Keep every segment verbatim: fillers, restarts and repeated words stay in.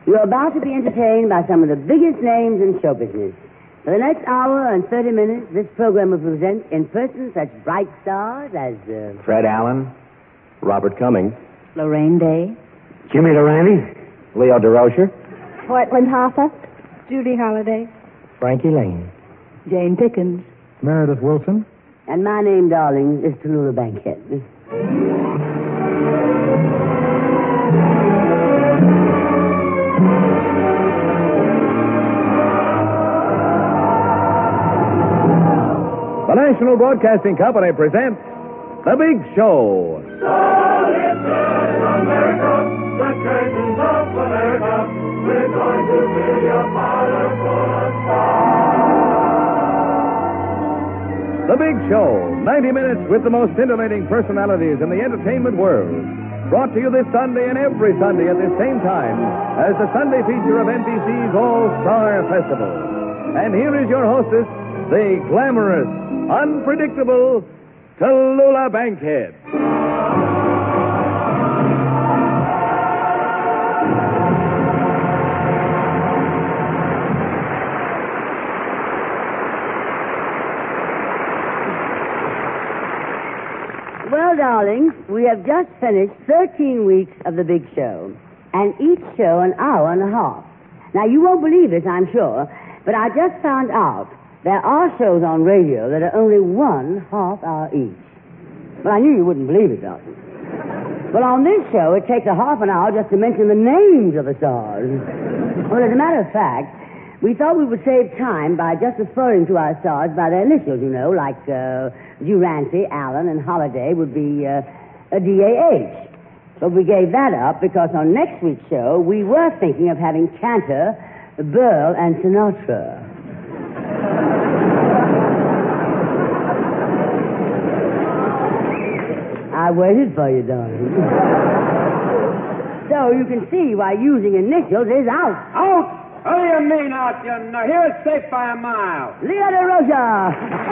You're about to be entertained by some of the biggest names in show business. For the next hour and thirty minutes, this program will present in person such bright stars as... Uh, Fred Allen, Robert Cummings, Lorraine Day, Jimmy Durante, Leo DeRocher, Portland Hoffa, Judy Holliday, Frankie Lane, Jane Pickens, Meredith Wilson. And my name, darling, is Tallulah Bankhead. The National Broadcasting Company presents The Big Show. So this is America, the curtains of America. We're going to fill your parlor full of stars. The Big Show, ninety minutes with the most scintillating personalities in the entertainment world. Brought to you this Sunday and every Sunday at the same time as the Sunday feature of N B C's All-Star Festival. And here is your hostess, the glamorous, unpredictable Tallulah Bankhead. Well, darlings, we have just finished thirteen weeks of The Big Show, and each show an hour and a half. Now, you won't believe this, I'm sure, but I just found out there are shows on radio that are only one half hour each. Well, I knew you wouldn't believe it, darling. Well, on this show, it takes a half an hour just to mention the names of the stars. Well, as a matter of fact, we thought we would save time by just referring to our stars by their initials, you know, like uh, Durante, Allen, and Holliday would be uh, a D A H. But we gave that up because on next week's show, we were thinking of having Cantor, Burl, and Sinatra. I waited for you, darling. So you can see why using initials is out. Out? What do you mean out, you know? Here it's safe by a mile. Leo DeRocher.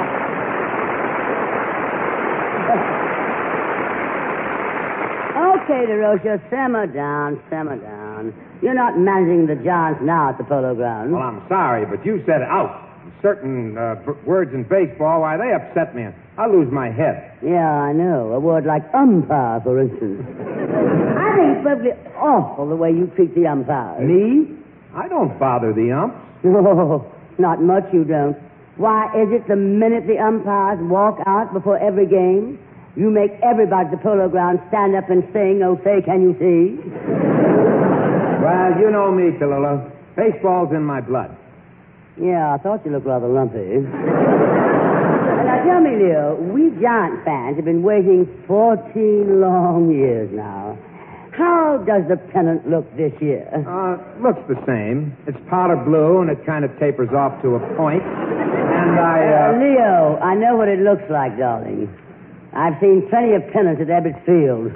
Okay, DeRocher, simmer down, simmer down. You're not managing the Giants now at the Polo Grounds. Well, I'm sorry, but you said out. Certain uh, b- words in baseball, why, they upset me. I lose my head. Yeah, I know. A word like umpire, for instance. I think it's perfectly awful the way you treat the umpires. Me? I don't bother the umps. Oh, not much you don't. Why, is it the minute the umpires walk out before every game, you make everybody at the Polo Grounds stand up and sing, "Oh, say, can you see?" Well, you know me, Tallulah. Baseball's in my blood. Yeah, I thought you looked rather lumpy. Now, tell me, Leo, we Giant fans have been waiting fourteen long years now. How does the pennant look this year? Uh, looks the same. It's powder blue, and it kind of tapers off to a point. And I, uh... uh... Leo, I know what it looks like, darling. I've seen plenty of pennants at Ebbets Field.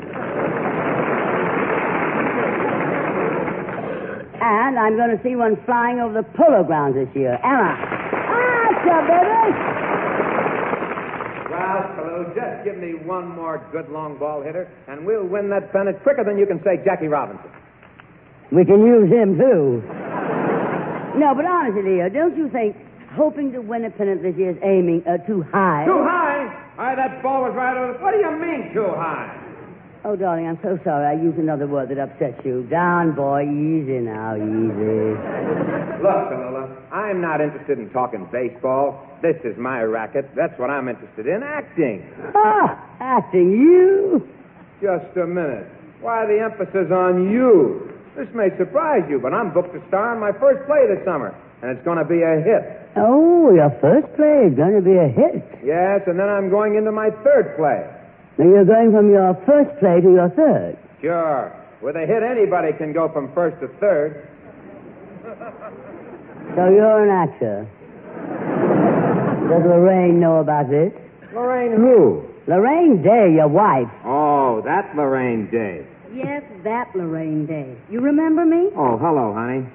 And I'm going to see one flying over the Polo Grounds this year. Emma. Ah, baby! Well, Tallulah, just give me one more good long ball hitter, and we'll win that pennant quicker than you can say Jackie Robinson. We can use him, too. No, but honestly, Leo, don't you think hoping to win a pennant this year is aiming uh, too high? Too high? Why, that ball was right over the... What do you mean, too high? Oh, darling, I'm so sorry. I used another word that upsets you. Down, boy. Easy now, easy. Look, Tallulah, I'm not interested in talking baseball. This is my racket. That's what I'm interested in, acting. Ah, acting, you? Just a minute. Why the emphasis on you? This may surprise you, but I'm booked to star in my first play this summer, and it's going to be a hit. Oh, your first play is going to be a hit. Yes, and then I'm going into my third play. Now, you're going from your first play to your third. Sure. With a hit, anybody can go from first to third. So you're an actor. Does Lorraine know about this? Lorraine who? Lorraine Day, your wife. Oh, that Lorraine Day. Yes, that Lorraine Day. You remember me? Oh, hello, honey.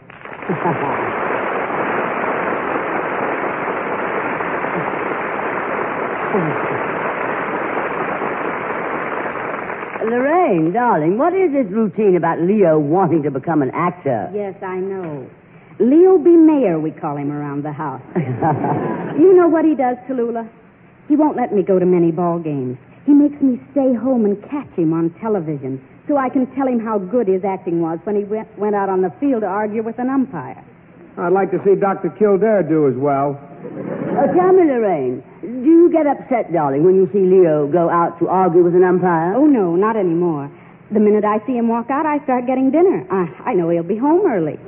Lorraine, darling, what is this routine about Leo wanting to become an actor? Yes, I know. Leo B. Mayer, we call him around the house. You know what he does, Tallulah? He won't let me go to many ball games. He makes me stay home and catch him on television so I can tell him how good his acting was when he went, went out on the field to argue with an umpire. I'd like to see Doctor Kildare do as well. Uh, tell me, Lorraine, do you get upset, darling, when you see Leo go out to argue with an umpire? Oh, no, not anymore. The minute I see him walk out, I start getting dinner. I, I know he'll be home early.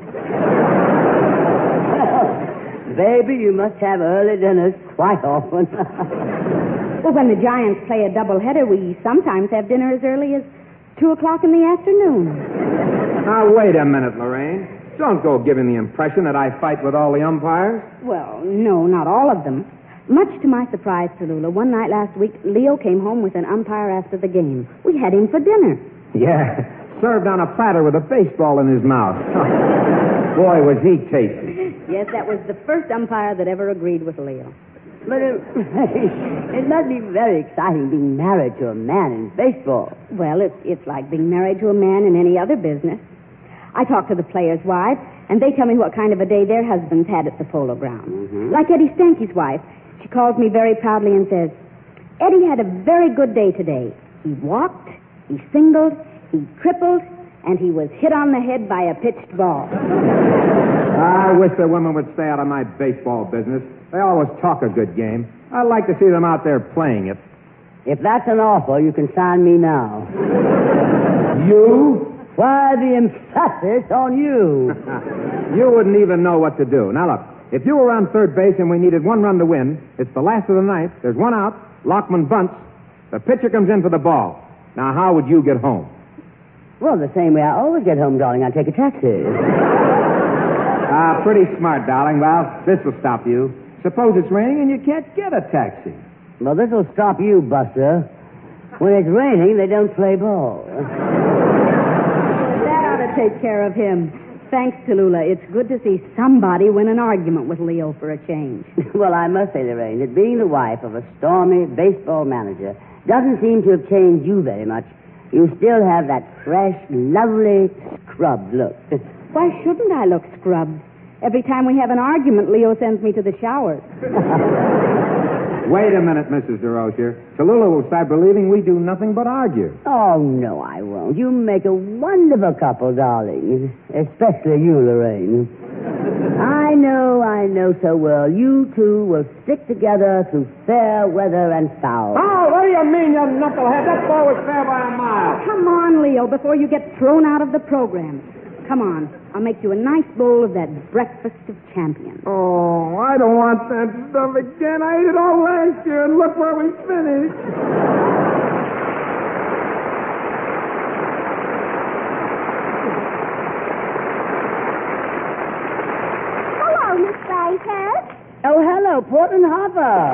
Baby, you must have early dinners quite often. Well, when the Giants play a doubleheader, we sometimes have dinner as early as two o'clock in the afternoon. Now, wait a minute, Lorraine. Don't go giving the impression that I fight with all the umpires. Well, no, not all of them. Much to my surprise, Tallulah, one night last week, Leo came home with an umpire after the game. We had him for dinner. Yeah, served on a platter with a baseball in his mouth. Boy, was he tasty. Yes, that was the first umpire that ever agreed with Leo. But it, it must be very exciting being married to a man in baseball. Well, it's, it's like being married to a man in any other business. I talk to the players' wives, and they tell me what kind of a day their husbands had at the Polo Grounds. Mm-hmm. Like Eddie Stanky's wife. She calls me very proudly and says, Eddie had a very good day today. He walked, he singled, he tripled, and he was hit on the head by a pitched ball. I wish the women would stay out of my baseball business. They always talk a good game. I'd like to see them out there playing it. If that's an offer, you can sign me now. You? Why the emphasis on you? You wouldn't even know what to do. Now, look, if you were on third base and we needed one run to win, it's the last of the ninth, there's one out, Lockman bunts, the pitcher comes in for the ball. Now, how would you get home? Well, the same way I always get home, darling. I take a taxi. Ah, pretty smart, darling. Well, this will stop you. Suppose it's raining and you can't get a taxi. Well, this will stop you, Buster. When it's raining, they don't play ball. That ought to take care of him. Thanks, Tallulah. It's good to see somebody win an argument with Leo for a change. Well, I must say, Lorraine, that being the wife of a stormy baseball manager doesn't seem to have changed you very much. You still have that fresh, lovely, scrubbed look. Why shouldn't I look scrubbed? Every time we have an argument, Leo sends me to the showers. Wait a minute, Missus DeRozier. Tallulah will start believing we do nothing but argue. Oh, no, I won't. You make a wonderful couple, darling. Especially you, Lorraine. I know, I know so well. You two will stick together through fair weather and foul. Oh, what do you mean, you knucklehead? That ball was fair by a mile. Come on, Leo, before you get thrown out of the program. Come on. I'll make you a nice bowl of that breakfast of champions. Oh, I don't want that stuff again. I ate it all last year, and look where we finished. Hello, Miss Bankhead. Oh, hello, Portland Harbor.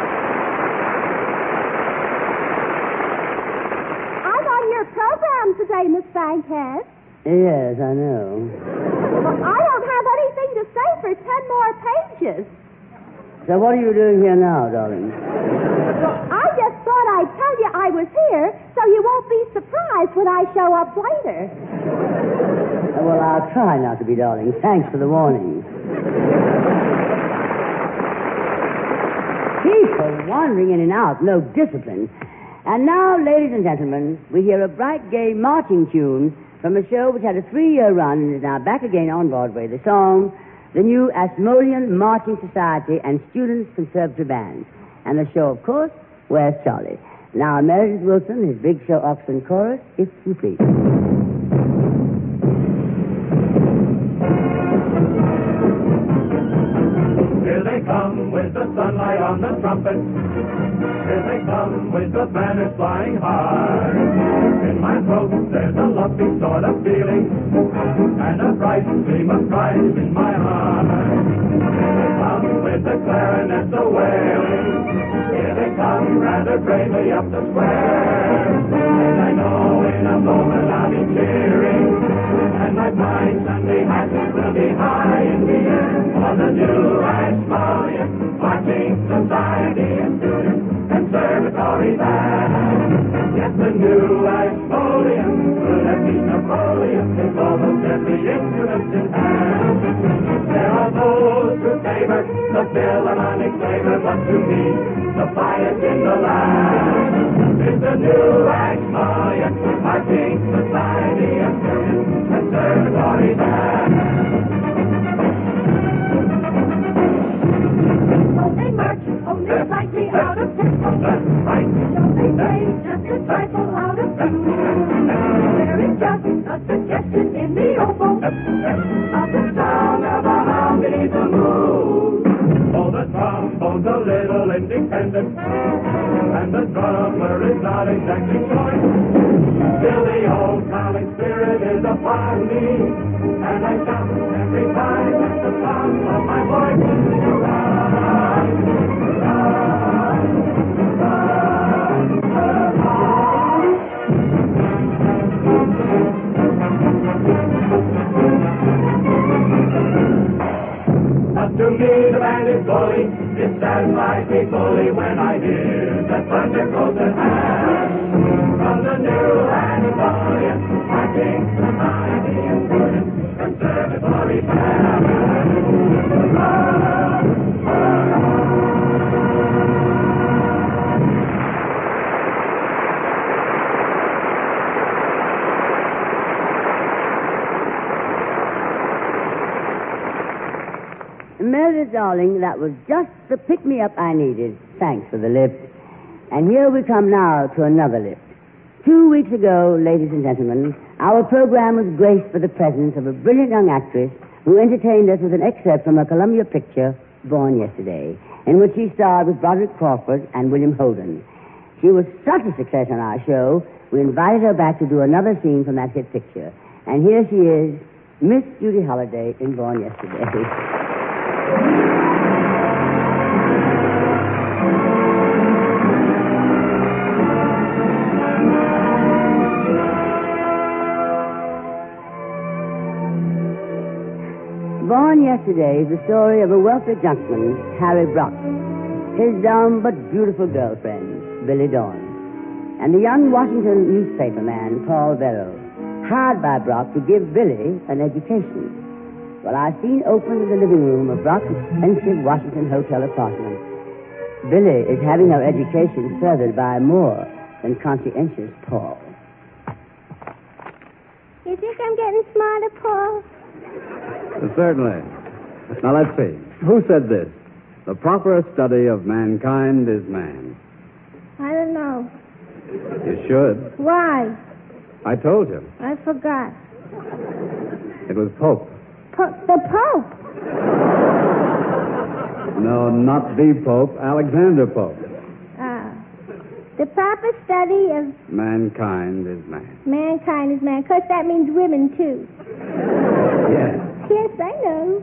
I'm on your program today, Miss Bankhead. Yes, I know. I don't have anything to say for ten more pages. So what are you doing here now, darling? I just thought I'd tell you I was here so you won't be surprised when I show up later. Well, I'll try not to be, darling. Thanks for the warning. People wandering in and out, no discipline. And now, ladies and gentlemen, we hear a bright, gay marching tune from a show which had a three-year run and is now back again on Broadway. The song, the new Ashmolean Marching Society and Students Conservative Band. And the show, of course, Where's Charlie? Now, Meredith Wilson, his Big Show Oxford Chorus, if you please. Here they come with the sunlight on the trumpet. Here they come with the banners flying high. In my throat there's a lumpy sort of feeling, and a bright gleam of pride in my eye. Here they come with the clarinets a-wailing. Here they come rather bravely up the square. And I know in a moment I'll be cheering, and my fine Sunday hat will be high in the air for the new Ashmolean Marching Society and Students Conservatory Band. Yes, the new Ashmolean helping hand. There are those who favor the Philharmonic flavor, but to me, the finest in the land is the new Axmalion, marching society of students and conservatory band. Oh, they march, oh, they slightly out of tempo. That's right. Don't they play just a trifle out of tune? There is just a suggestion in the oboe of the sound of a hum beneath the moon. Oh, the trombone's a little independent, and the drummer is not exactly choice. Still, the old comic spirit is upon me, and I shout every time at the top of my voice. Hurrah! Hurrah! But to me the band is bully, it satisfies me fully when I hear that thunder goes at hand. From the new Axmalion, marching society and students, conservatory band. Hurrah! Hurrah! Meredith, darling, that was just the pick-me-up I needed. Thanks for the lift. And here we come now to another lift. Two weeks ago, ladies and gentlemen, our program was graced with the presence of a brilliant young actress who entertained us with an excerpt from a Columbia picture, Born Yesterday, in which she starred with Broderick Crawford and William Holden. She was such a success on our show, we invited her back to do another scene from that hit picture. And here she is, Miss Judy Holliday in Born Yesterday. Born Yesterday is the story of a wealthy gentleman, Harry Brock, his dumb but beautiful girlfriend, Billy Dawn, and the young Washington newspaper man, Paul Verro, hired by Brock to give Billy an education. Well, our scene opens in the living room of Brock's expensive Washington hotel apartment. Billy is having her education furthered by more than conscientious Paul. You think I'm getting smarter, Paul? Certainly. Now, let's see. Who said this? The proper study of mankind is man. I don't know. You should. Why? I told you. I forgot. It was Pope. Po- the Pope? No, not the Pope. Alexander Pope. Ah. The proper study of Mankind is man. mankind is man. 'Cause that means women, too. Yes. Yes, I know.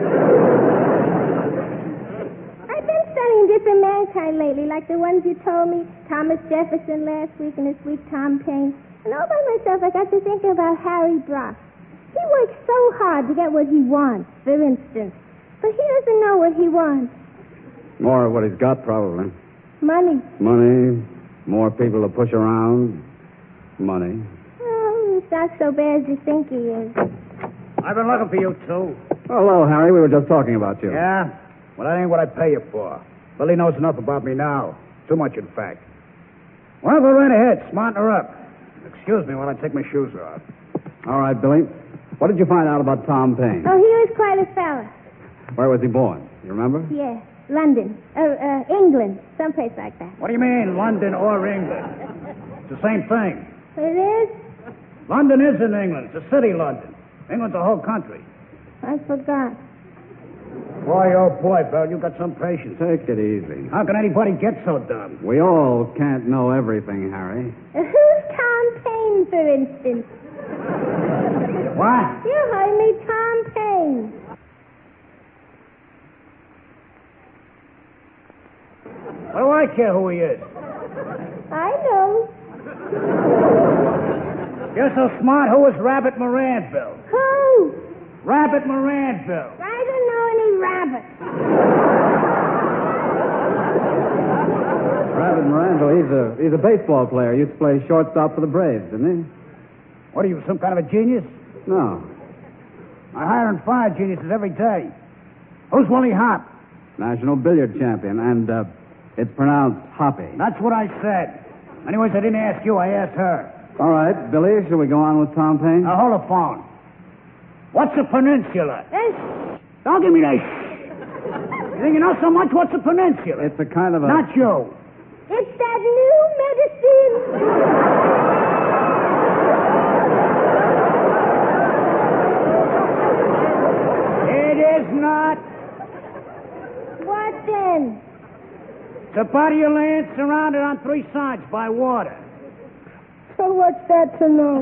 I've been studying different mankind lately, like the ones you told me, Thomas Jefferson last week and this week Tom Paine. And all by myself, I got to thinking about Harry Brock. He works so hard to get what he wants, for instance. But he doesn't know what he wants. More of what he's got, probably. Money. Money, more people to push around. Money. Oh, he's not so bad as you think he is. I've been looking for you, too. Hello, Harry. We were just talking about you. Yeah? Well, that ain't what I pay you for. Billy knows enough about me now. Too much, in fact. Well, go right ahead. Smarten her up. Excuse me while I take my shoes off. All right, Billy. What did you find out about Tom Paine? Oh, he was quite a fella. Where was he born? You remember? Yeah, London. Uh, uh, England. Someplace like that. What do you mean, London or England? It's the same thing. It is? London is in England. It's a city, London. England's a whole country. I forgot. Boy, oh boy, Bell, you got some patience. Take it easy. How can anybody get so dumb? We all can't know everything, Harry. Uh, who's Tom Paine, for instance? What? You heard me, Tom Paine. What do I care who he is? I know. You're so smart. Who was Rabbit Moranville? Who? Rabbit Moranville. I don't know any rabbits. Rabbit Moranville, he's a he's a baseball player. He used to play shortstop for the Braves, didn't he? What are you, some kind of a genius? No. I hire and fire geniuses every day. Who's Willie Hop? National billiard champion, and uh, it's pronounced Hoppy. That's what I said. Anyways, I didn't ask you, I asked her. All right, Billy, shall we go on with Tom Paine? Now, hold the phone. What's a peninsula? Eh? Don't give me that sh**. You think you know so much? What's a peninsula? It's a kind of a... Not you. It's that new medicine. It is not. What then? It's a body of land surrounded on three sides by water. So what's that to know?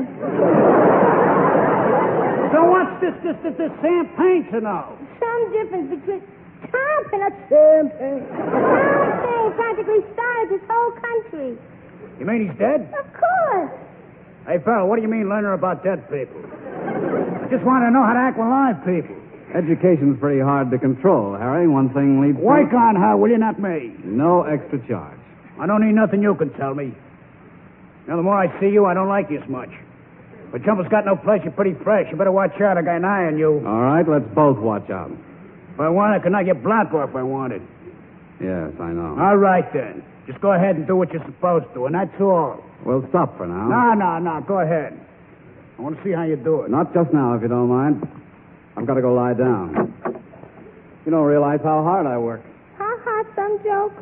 So what's this, this, this, this Sam Paine to know? Some difference between Tom and a Sam Paine. Tom Paine practically started this whole country. You mean he's dead? Of course. Hey, fella, what do you mean learning about dead people? I just want to know how to act with live people. Education's pretty hard to control, Harry. One thing leads to... Work on her, will you, not me? No extra charge. I don't need nothing you can tell me. Now, the more I see you, I don't like you as much. But Jumper's got no place. You're pretty fresh. You better watch out. I got an eye on you. All right, let's both watch out. If I want, I could knock your block off if I wanted. Yes, I know. All right, then. Just go ahead and do what you're supposed to, and that's all. We'll stop for now. No, no, no. Go ahead. I want to see how you do it. Not just now, if you don't mind. I've got to go lie down. You don't realize how hard I work. Ha ha, some joke.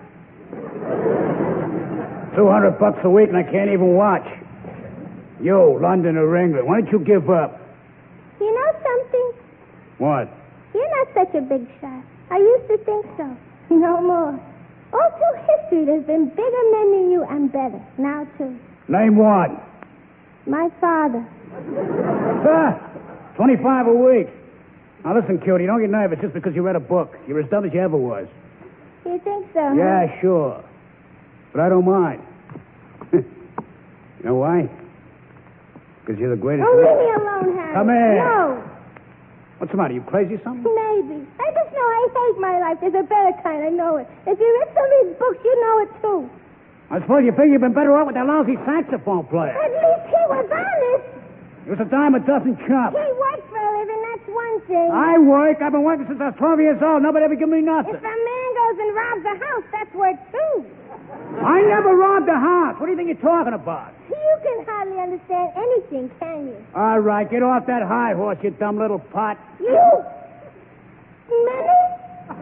Two hundred bucks a week, and I can't even watch. You, London or England, why don't you give up? You know something? What? You're not such a big shot. I used to think so. No more. All through history, there's been bigger men than you and better. Now, too. Name one. My father. Ah, twenty-five a week. Now, listen, cutie, don't get nervous just because you read a book. You're as dumb as you ever was. You think so, huh? Yeah, sure. But I don't mind. You know why? Because you're the greatest... Oh, leave me alone, Harry. Come here. No. What's the matter? You crazy or something? Maybe. I just know I hate my life. There's a better kind. I know it. If you read some of these books, you know it, too. I suppose you figure you've been better off with that lousy saxophone player. At least he was honest. He was a dime a dozen chump. He worked for a living, that's one thing. I work. I've been working since I was twelve years old. Nobody ever give me nothing. If a man goes and robs a house, that's work, too. I never robbed a house. What do you think you're talking about? You can hardly understand anything, can you? All right, get off that high horse, you dumb little pot. You? Menace?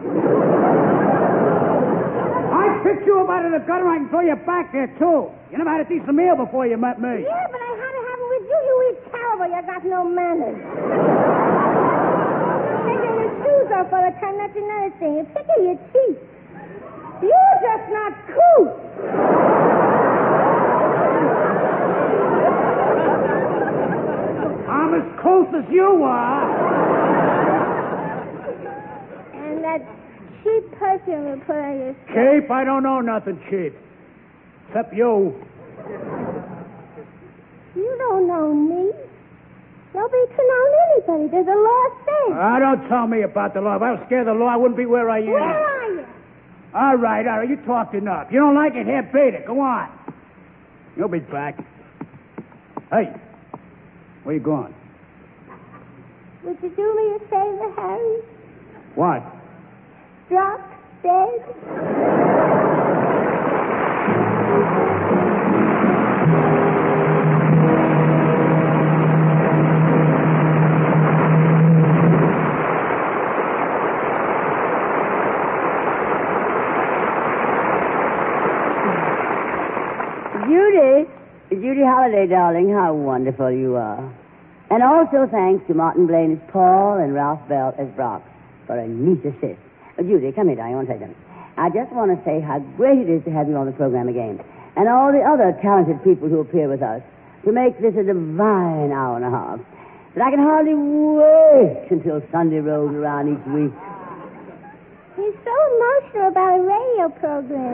I picked you up out of the gutter. I can throw you back there, too. You never had a decent meal before you met me. Yeah, but I had to have it with you. You eat terrible. You got no manners. Taking your shoes off all the time, that's another thing. You're picking your teeth. You're just not cool. I'm as close as you are. And that cheap perfume you put on your skin. Cheap? I don't know nothing cheap. Except you. You don't know me. Nobody can own anybody. There's a law saying. Ah, don't tell me about the law. If I was scared of the law, I wouldn't be where I am. Where are you? All right, all right. You talked enough. You don't like it? Here, beat it. Go on. You'll be back. Hey, where you going? Would you do me a favor, Harry? What? Drop dead? Judy, Judy Holliday, darling, how wonderful you are. And also thanks to Martin Blaine as Paul and Ralph Bell as Brock for a neat assist. Uh, Judy, come here, darling, I want to tell you something. I just want to say how great it is to have you on the program again. And all the other talented people who appear with us to make this a divine hour and a half. That I can hardly wait until Sunday rolls around each week. He's so emotional about a radio program.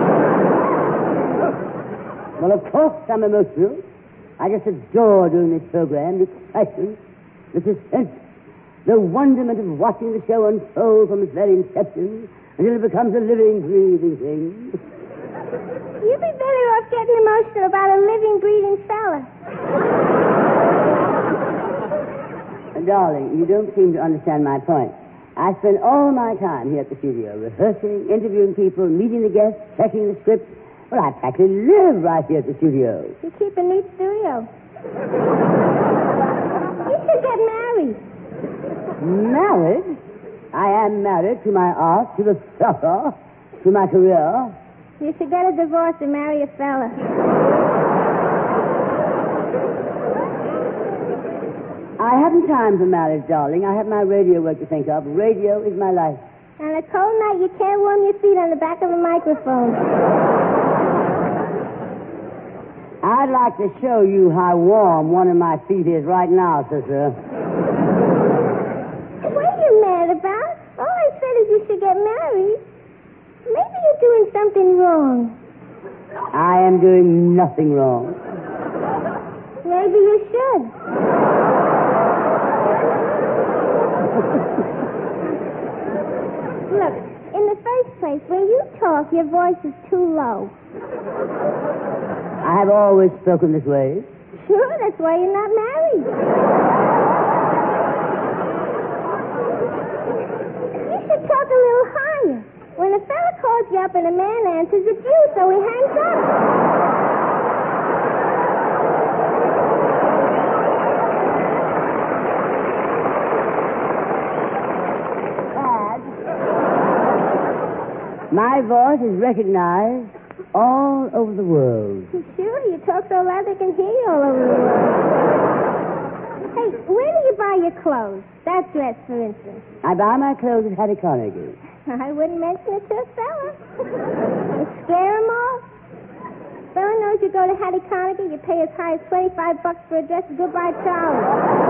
Well, of course I'm emotional. I just adore doing this program, the excitement, the suspense, the wonderment of watching the show unfold from its very inception until it becomes a living, breathing thing. You'd be better off getting emotional about a living, breathing fella. Darling, you don't seem to understand my point. I spend all my time here at the studio, rehearsing, interviewing people, meeting the guests, checking the scripts. Well, I practically live right here at the studio. You keep a neat studio. You should get married. Married? I am married to my art, to the theater, to my career. You should get a divorce and marry a fella. I haven't time for marriage, darling. I have my radio work to think of. Radio is my life. On a cold night, you can't warm your feet on the back of a microphone. I'd like to show you how warm one of my feet is right now, sister. What are you mad about? All I said is you should get married. Maybe you're doing something wrong. I am doing nothing wrong. Maybe you should. Look, in the first place, when you talk, your voice is too low. I have always spoken this way. Sure, that's why you're not married. You should talk a little higher. When a fella calls you up and a man answers, it's you, so he hangs up. My voice is recognized all over the world. Sure, you talk so loud they can hear you all over the world. Hey, where do you buy your clothes? That dress, for instance. I buy my clothes at Hattie Carnegie. I wouldn't mention it to a fella. You scare him off. Fella knows you go to Hattie Carnegie, you pay as high as twenty-five bucks for a dress, and goodbye, Charlie.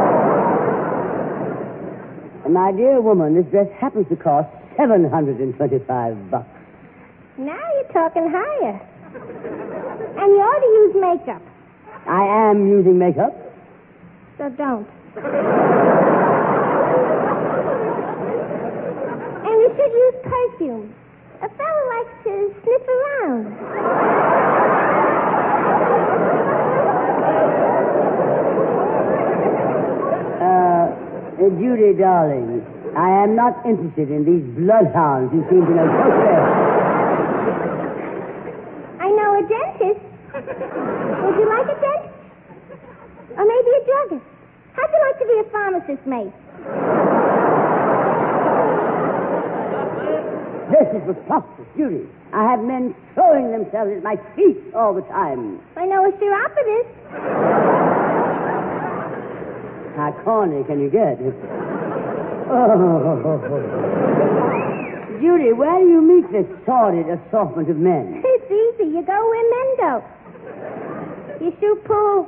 My dear woman, this dress happens to cost seven hundred twenty-five bucks. Now you're talking higher. And you ought to use makeup. I am using makeup. So don't. And you should use perfume. A fella likes to sniff around. Uh, Judy, darling, I am not interested in these bloodhounds who seem to know so well. I know a dentist. Would you like a dentist? Or maybe a druggist? How'd you like to be a pharmacist, mate? This is preposterous, Judy. I have men throwing themselves at my feet all the time. I know a chiropodist. How corny can you get? Oh. Judy, where do you meet this sordid assortment of men? It's easy. You go where men go. You shoot pool.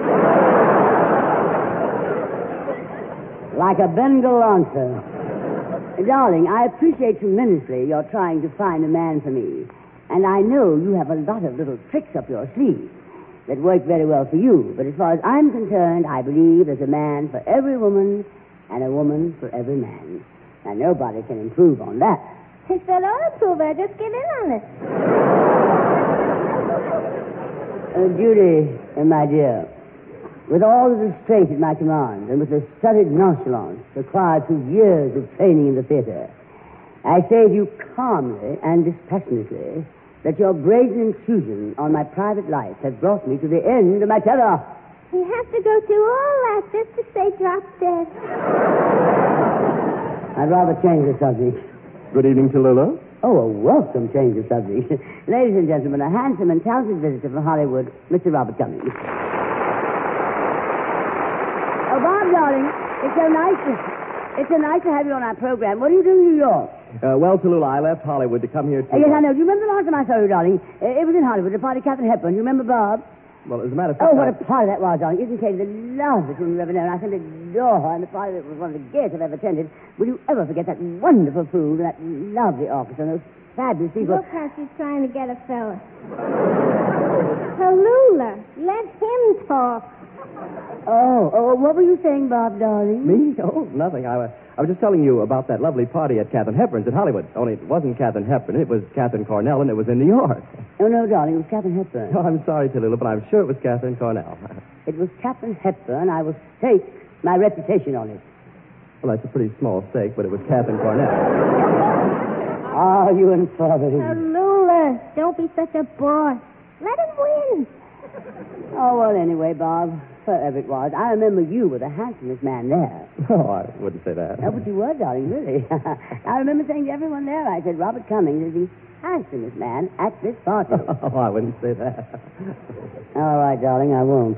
Like a Bengal answer. Darling, I appreciate tremendously your trying to find a man for me. And I know you have a lot of little tricks up your sleeve that work very well for you. But as far as I'm concerned, I believe there's a man for every woman and a woman for every man. Now, nobody can improve on that. If they don't approve, I just get in on it. Uh, Judy, uh, my dear, with all the restraint at my command and with the studied nonchalance acquired through years of training in the theater, I say to you calmly and dispassionately that your brazen intrusion on my private life has brought me to the end of my terror. You have to go through all that just to say drop dead. I'd rather change the subject. Good evening, Tallulah. Oh, a welcome change of subject. Ladies and gentlemen, a handsome and talented visitor from Hollywood, Mister Robert Cummings. Oh, Bob, darling, it's so nice to, it's so nice to have you on our program. What do you do in New York? Uh, well, Tallulah, I left Hollywood to come here to... Uh, yes, I know. Do you remember the last time I saw you, darling? Uh, it was in Hollywood, the party Catherine Hepburn. Do you remember Bob? Well, as a matter of fact... Oh, what I... a party that was, darling. Isn't Katie the loveliest woman you've ever known? I simply adore her, and the party that was one of the gayest I've ever attended. Will you ever forget that wonderful food and that lovely orchestra and those fabulous people? Look how she's trying to get a fella. Tallulah, let him talk. Oh, oh, what were you saying, Bob, darling? Me? Oh, nothing. I, uh, I was just telling you about that lovely party at Catherine Hepburn's in Hollywood. Only it wasn't Catherine Hepburn. It was Catherine Cornell, and it was in New York. Oh, no, darling. It was Catherine Hepburn. Oh, I'm sorry, Tallulah, but I'm sure it was Catherine Cornell. It was Catherine Hepburn. I will stake my reputation on it. Well, that's a pretty small stake, but it was Catherine Cornell. Oh, you and Father. Oh, Lula, don't be such a boss. Let him win. Oh, well, anyway, Bob, whoever it was, I remember you were the handsomest man there. Oh, I wouldn't say that. Oh, but you were, darling, really. I remember saying to everyone there, I said, Robert Cummings is the handsomest man at this party. Oh, I wouldn't say that. All right, darling, I won't.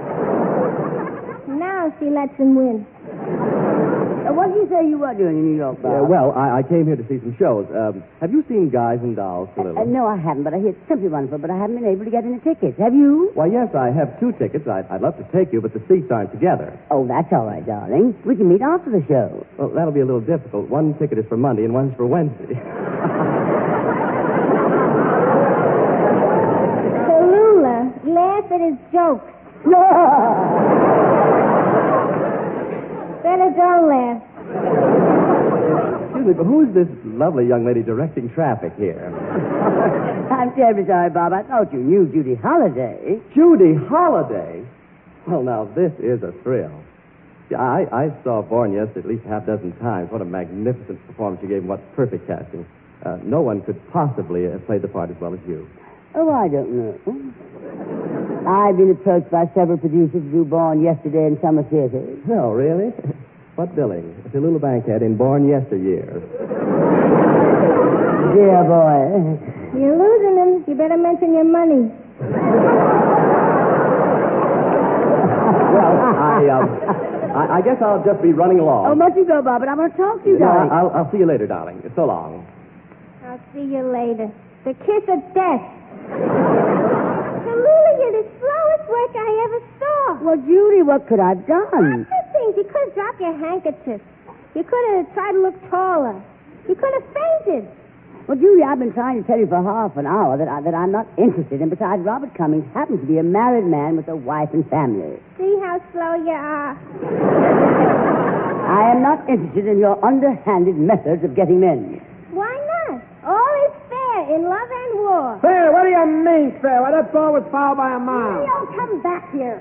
Now she lets him win. Uh, what did you say you were doing in New York, Bob? Yeah, well, I, I came here to see some shows. Um, have you seen Guys and Dolls, Tallulah? Uh, uh, no, I haven't, but I hear it's simply wonderful, but I haven't been able to get any tickets. Have you? Why, yes, I have two tickets. I'd, I'd love to take you, but the seats aren't together. Oh, that's all right, darling. We can meet after the show. Well, that'll be a little difficult. One ticket is for Monday and one's for Wednesday. Tallulah, laugh at his jokes. Better don't laugh. Excuse me, but who's this lovely young lady directing traffic here? I'm terribly sorry, Bob. I thought you knew Judy Holliday. Judy Holliday? Well, now, this is a thrill. Yeah, I, I saw Born Yes at least a half dozen times. What a magnificent performance you gave, and what perfect casting. Uh, no one could possibly have played the part as well as you. Oh, I don't know. I've been approached by several producers to do Born Yesterday in summer theaters. No, really? What billing? Tallulah Bankhead in Born Yesteryear. Dear boy. You're losing him. You better mention your money. Well, I, um, I, I guess I'll just be running along. Oh, must you go, Bob, but I want to talk to you, No, darling. I'll, I'll see you later, darling. So long. I'll see you later. The kiss of death. Tallulah, you're the slowest work I ever saw. Well, Judy, what could I have done? Lots of things. You could have dropped your handkerchief. You could have tried to look taller. You could have fainted. Well, Judy, I've been trying to tell you for half an hour that, I, that I'm not interested. And besides, Robert Cummings happens to be a married man with a wife and family. See how slow you are. I am not interested in your underhanded methods of getting men. Why not? All is fair in love and war. Fair? What do you mean, fair? Why, that ball was fouled by a mile. Leo, come back here.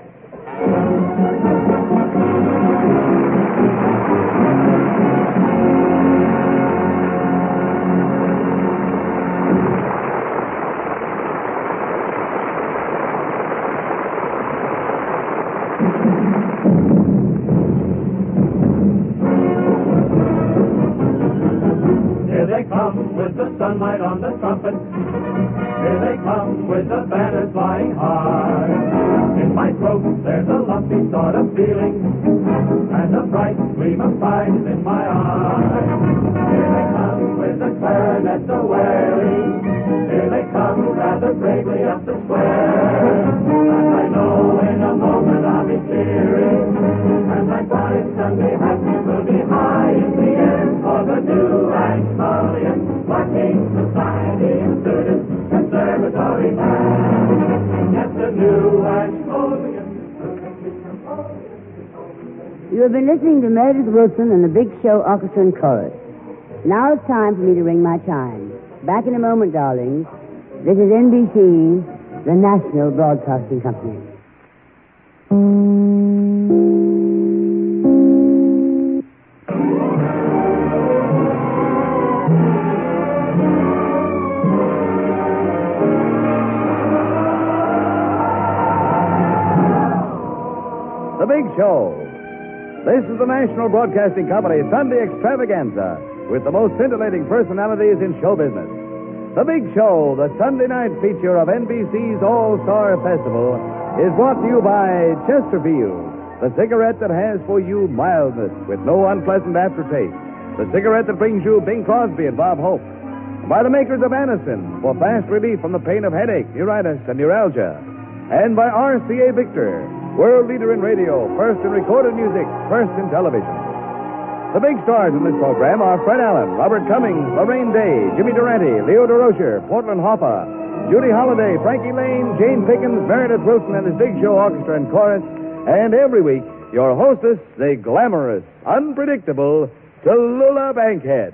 Here they come with the sunlight on the trumpet. Here they come with the banners flying high. In my throat there's a lumpy sort of feeling, and a bright gleam of pride is in my eye. Here they come with the clarinets a-wailing. Here they come rather bravely up the square. And I know in a moment I'll be cheering, and my fine Sunday hat will be high in the air for the new Angmolian Working Society of Students Conservatory Band. Yes, the new Angmolian. You have been listening to Meredith Wilson and the Big Show Orchestra and Chorus. Now it's time for me to ring my chime. Back in a moment, darlings. This is N B C, the National Broadcasting Company. The Big Show. This is the National Broadcasting Company Sunday Extravaganza with the most scintillating personalities in show business. The Big Show, the Sunday night feature of N B C's All-Star Festival, is brought to you by Chesterfield, the cigarette that has for you mildness with no unpleasant aftertaste. The cigarette that brings you Bing Crosby and Bob Hope. By the makers of Anacin for fast relief from the pain of headache, neuritis, and neuralgia. And by R C A Victor, world leader in radio, first in recorded music, first in television. The big stars in this program are Fred Allen, Robert Cummings, Lorraine Day, Jimmy Durante, Leo DeRocher, Portland Hoffa, Judy Holliday, Frankie Lane, Jane Pickens, Meredith Wilson, and his Big Show Orchestra and Chorus. And every week, your hostess, the glamorous, unpredictable Tallulah Bankhead.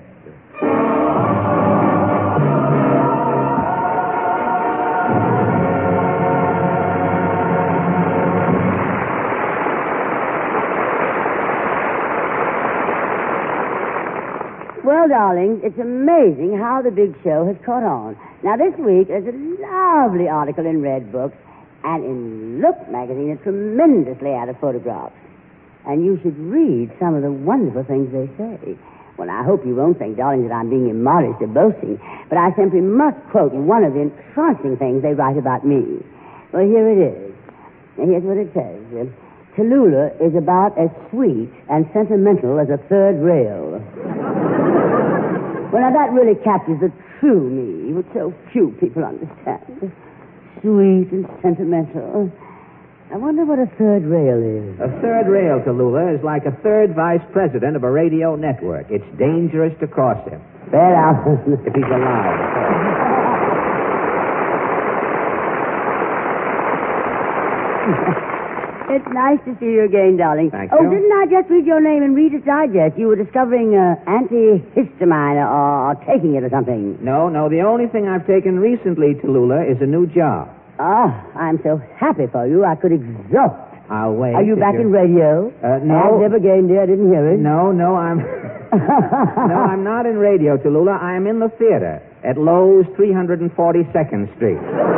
Well, darling, it's amazing how the big show has caught on. Now, this week, there's a lovely article in Red Books, and in Look magazine, a tremendously ad of photographs. And you should read some of the wonderful things they say. Well, I hope you won't think, darling, that I'm being immodest or boasting, but I simply must quote one of the entrancing things they write about me. Well, here it is. And here's what it says. Tallulah is about as sweet and sentimental as a third rail. Well, now that really captures the true me, which so few people understand. Sweet and sentimental. I wonder what a third rail is. A third rail, Tallulah, is like a third vice president of a radio network. It's dangerous to cross him. Fair enough. If he's alive. It's nice to see you again, darling. Thank oh, you. didn't I just read your name in Reader's Digest? You were discovering uh, antihistamine or, or taking it or something. No, no. The only thing I've taken recently, Tallulah, is a new job. Oh, I'm so happy for you. I could exult. I'll wait. Are you back you're... in radio? Uh, no. Never again, dear. I didn't hear it. No, no, I'm... no, I'm not in radio, Tallulah. I am in the theater at Lowe's three hundred forty-second Street.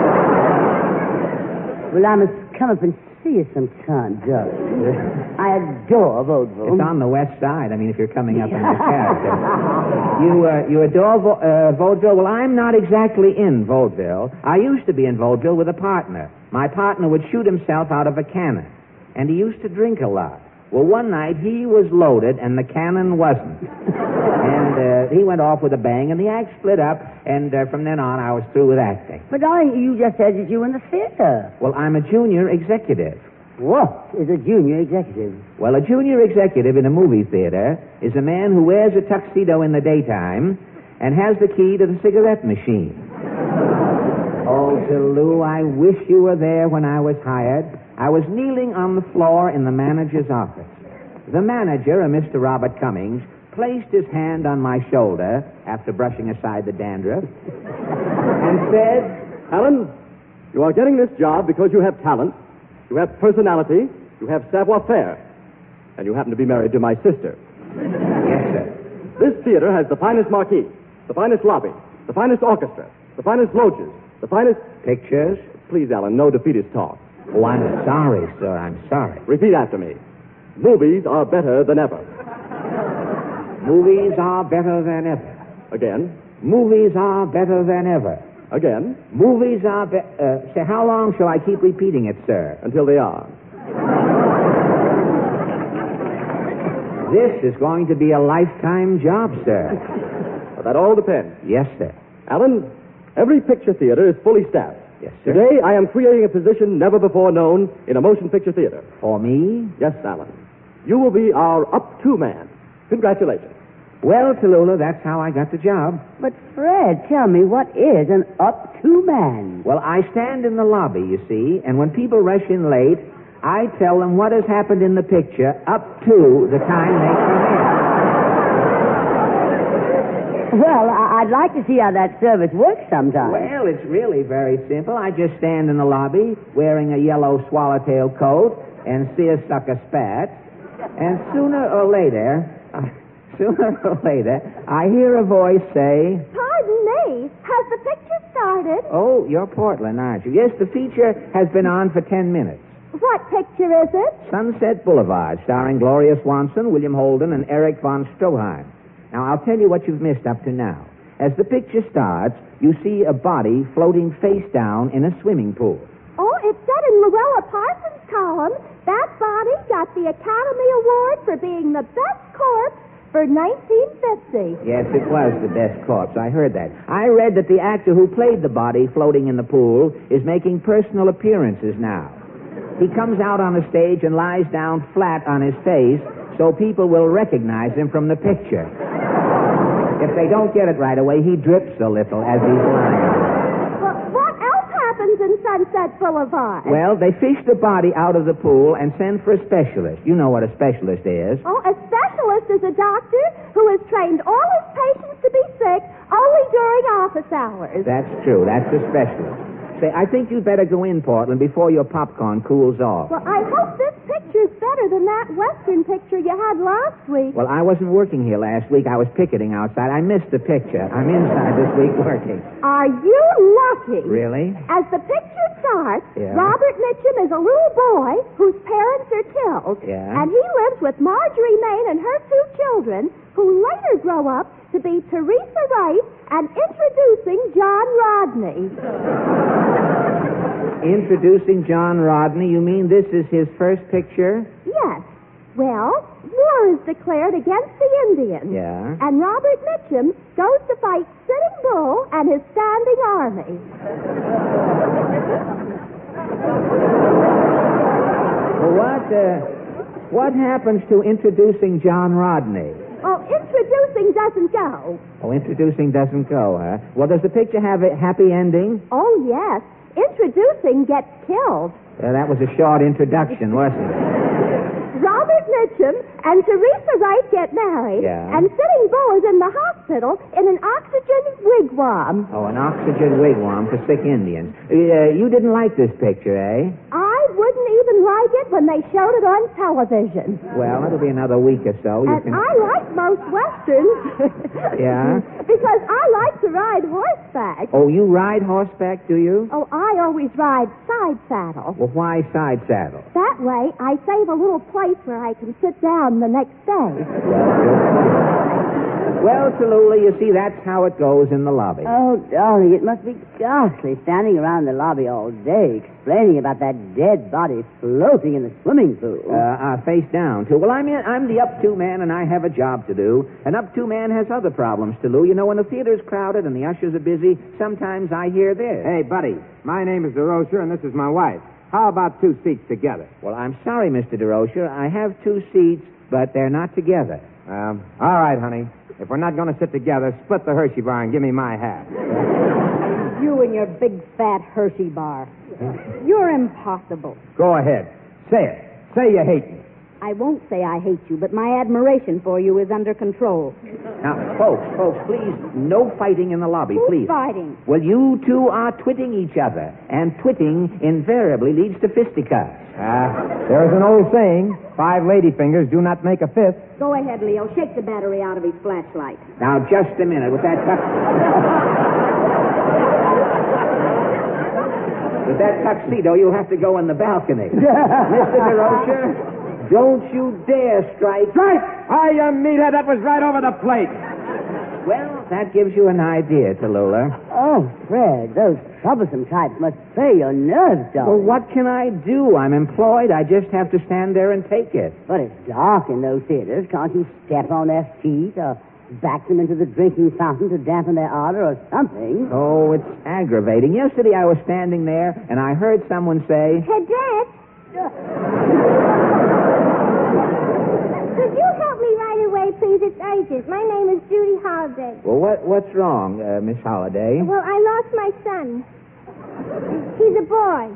Well, I must come up and see you sometime, darling. I adore vaudeville. It's on the west side. I mean, if you're coming up in your character. You, uh, you adore vo- uh, vaudeville? Well, I'm not exactly in vaudeville. I used to be in vaudeville with a partner. My partner would shoot himself out of a cannon, and he used to drink a lot. Well, one night he was loaded and the cannon wasn't. And uh, he went off with a bang, and the act split up, and uh, from then on I was through with acting. But, darling, you just said that you were in the theater. Well, I'm a junior executive. What is a junior executive? Well, a junior executive in a movie theater is a man who wears a tuxedo in the daytime and has the key to the cigarette machine. Oh, Tallulah, I wish you were there when I was hired. I was kneeling on the floor in the manager's office. The manager, a Mister Robert Cummings, placed his hand on my shoulder after brushing aside the dandruff and said, Alan, you are getting this job because you have talent, you have personality, you have savoir-faire, and you happen to be married to my sister. Yes, sir. This theater has the finest marquee, the finest lobby, the finest orchestra, the finest loges, the finest... Pictures? Please, Alan, no defeatist talk. Oh, I'm sorry, sir. I'm sorry. Repeat after me. Movies are better than ever. Movies are better than ever. Again. Movies are better than ever. Again. Movies are better... Uh, say, how long shall I keep repeating it, sir? Until they are. This is going to be a lifetime job, sir. Well, that all depends. Yes, sir. Alan, every picture theater is fully staffed. Yes, sir. Today, I am creating a position never before known in a motion picture theater. For me? Yes, Alan. You will be our up-to man. Congratulations. Well, Tallulah, that's how I got the job. But, Fred, tell me, what is an up-to man? Well, I stand in the lobby, you see, and when people rush in late, I tell them what has happened in the picture up to the time they come in. Well, I- I'd like to see how that service works sometime. Well, it's really very simple. I just stand in the lobby wearing a yellow swallowtail coat and seersucker spats, and sooner or later, uh, sooner or later, I hear a voice say, Pardon me, has the picture started? "Oh, you're Portland, aren't you?" Yes, the feature has been on for ten minutes. What picture is it? Sunset Boulevard, starring Gloria Swanson, William Holden, and Erich von Stroheim. Now, I'll tell you what you've missed up to now. As the picture starts, you see a body floating face down in a swimming pool. Oh, it said in Luella Parsons' column, that body got the Academy Award for being the best corpse for nineteen fifty. Yes, it was the best corpse. I heard that. I read that the actor who played the body floating in the pool is making personal appearances now. He comes out on the stage and lies down flat on his face so people will recognize him from the picture. If they don't get it right away, he drips a little as he's lying. But what else happens in Sunset Boulevard? Well, they fish the body out of the pool and send for a specialist. You know what a specialist is. Oh, a specialist is a doctor who has trained all his patients to be sick only during office hours. That's true. That's a specialist. Say, I think you'd better go in, Portland, before your popcorn cools off. Well, I hope this picture's better better than that Western picture you had last week. Well, I wasn't working here last week. I was picketing outside. I missed the picture. I'm inside this week working. Are you lucky? Really? As the picture starts, Yeah. Robert Mitchum is a little boy whose parents are killed. Yeah. And he lives with Marjorie Main and her two children, who later grow up to be Teresa Wright and introducing John Rodney. Introducing John Rodney? You mean this is his first picture? Yes. Well, war is declared against the Indians. Yeah. And Robert Mitchum goes to fight Sitting Bull and his standing army. Well, what, uh, what happens to introducing John Rodney? Oh, introducing doesn't go. Oh, introducing doesn't go, huh? Well, does the picture have a happy ending? Oh, yes. Introducing gets killed. Uh, that was a short introduction, wasn't it? Robert Mitchum and Teresa Wright get married. Yeah. And Sitting Bull is in the hospital in an oxygen wigwam. Oh, an oxygen wigwam for sick Indians. Uh, you didn't like this picture, eh? I wouldn't even like it when they showed it on television. Well, it'll be another week or so. You And can... I like most westerns. Yeah? Because I like to ride horseback. Oh, you ride horseback, do you? Oh, I always ride side saddle. Well, why side saddle? That way, I save a little place where I can sit down the next day. Well, Tallulah, you see, that's how it goes in the lobby. Oh, darling, it must be ghastly standing around the lobby all day explaining about that dead body floating in the swimming pool. Uh, uh, face down, too. Well, I'm in, I'm the up-to man, and I have a job to do. An up-to man has other problems, Tallulah. You know, when the theater's crowded and the ushers are busy, sometimes I hear this. Hey, buddy, my name is DeRocher, and this is my wife. How about two seats together? Well, I'm sorry, Mister DeRocher. I have two seats, but they're not together. Um, all right, honey. If we're not going to sit together, split the Hershey bar and give me my half. You and your big fat Hershey bar. You're impossible. Go ahead. Say it. Say you hate me. I won't say I hate you, but my admiration for you is under control. Now, folks, folks, please, no fighting in the lobby, Who's please. fighting? Well, you two are twitting each other, and twitting invariably leads to fisticuffs. Uh, there's an old saying, five lady fingers do not make a fifth. Go ahead, Leo. Shake the battery out of his flashlight. Now, just a minute. With that tux... With that tuxedo, you'll have to go in the balcony. Mister DeRocher, don't you dare strike. Strike! Ah, you meathead, that was right over the plate. Well, that gives you an idea, Tallulah. Oh, Fred, those troublesome types must play your nerves, Well, darling. what can I do? I'm employed. I just have to stand there and take it. But it's dark in those theaters. Can't you step on their feet or back them into the drinking fountain to dampen their ardor or something? Oh, it's aggravating. Yesterday I was standing there, and I heard someone say... Cadet, could you help me right away, please? It's urgent. My name is Judy Holiday. Well, what what's wrong, uh, Miss Holliday? Well, I lost my son. He's a boy.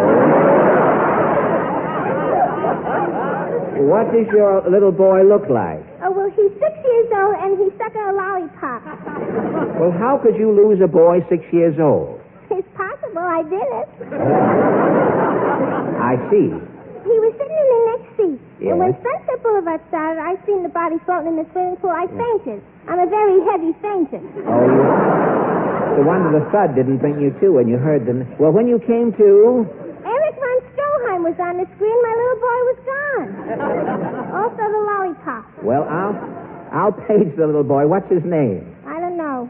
What does your little boy look like? Oh, well, he's six years old, and he's stuck on a lollipop. Well, how could you lose a boy six years old? It's possible I did it. I see. He was sitting in the next seat. Yes. And when Sunset Boulevard started, I seen the body floating in the swimming pool. I fainted. I'm a very heavy fainter. Oh, you... The one with the thud didn't bring you to when you heard them. Well, when you came to... Eric von Stroheim was on the screen. My little boy was gone. Also the lollipop. Well, I'll... I'll page the little boy. What's his name? I don't know.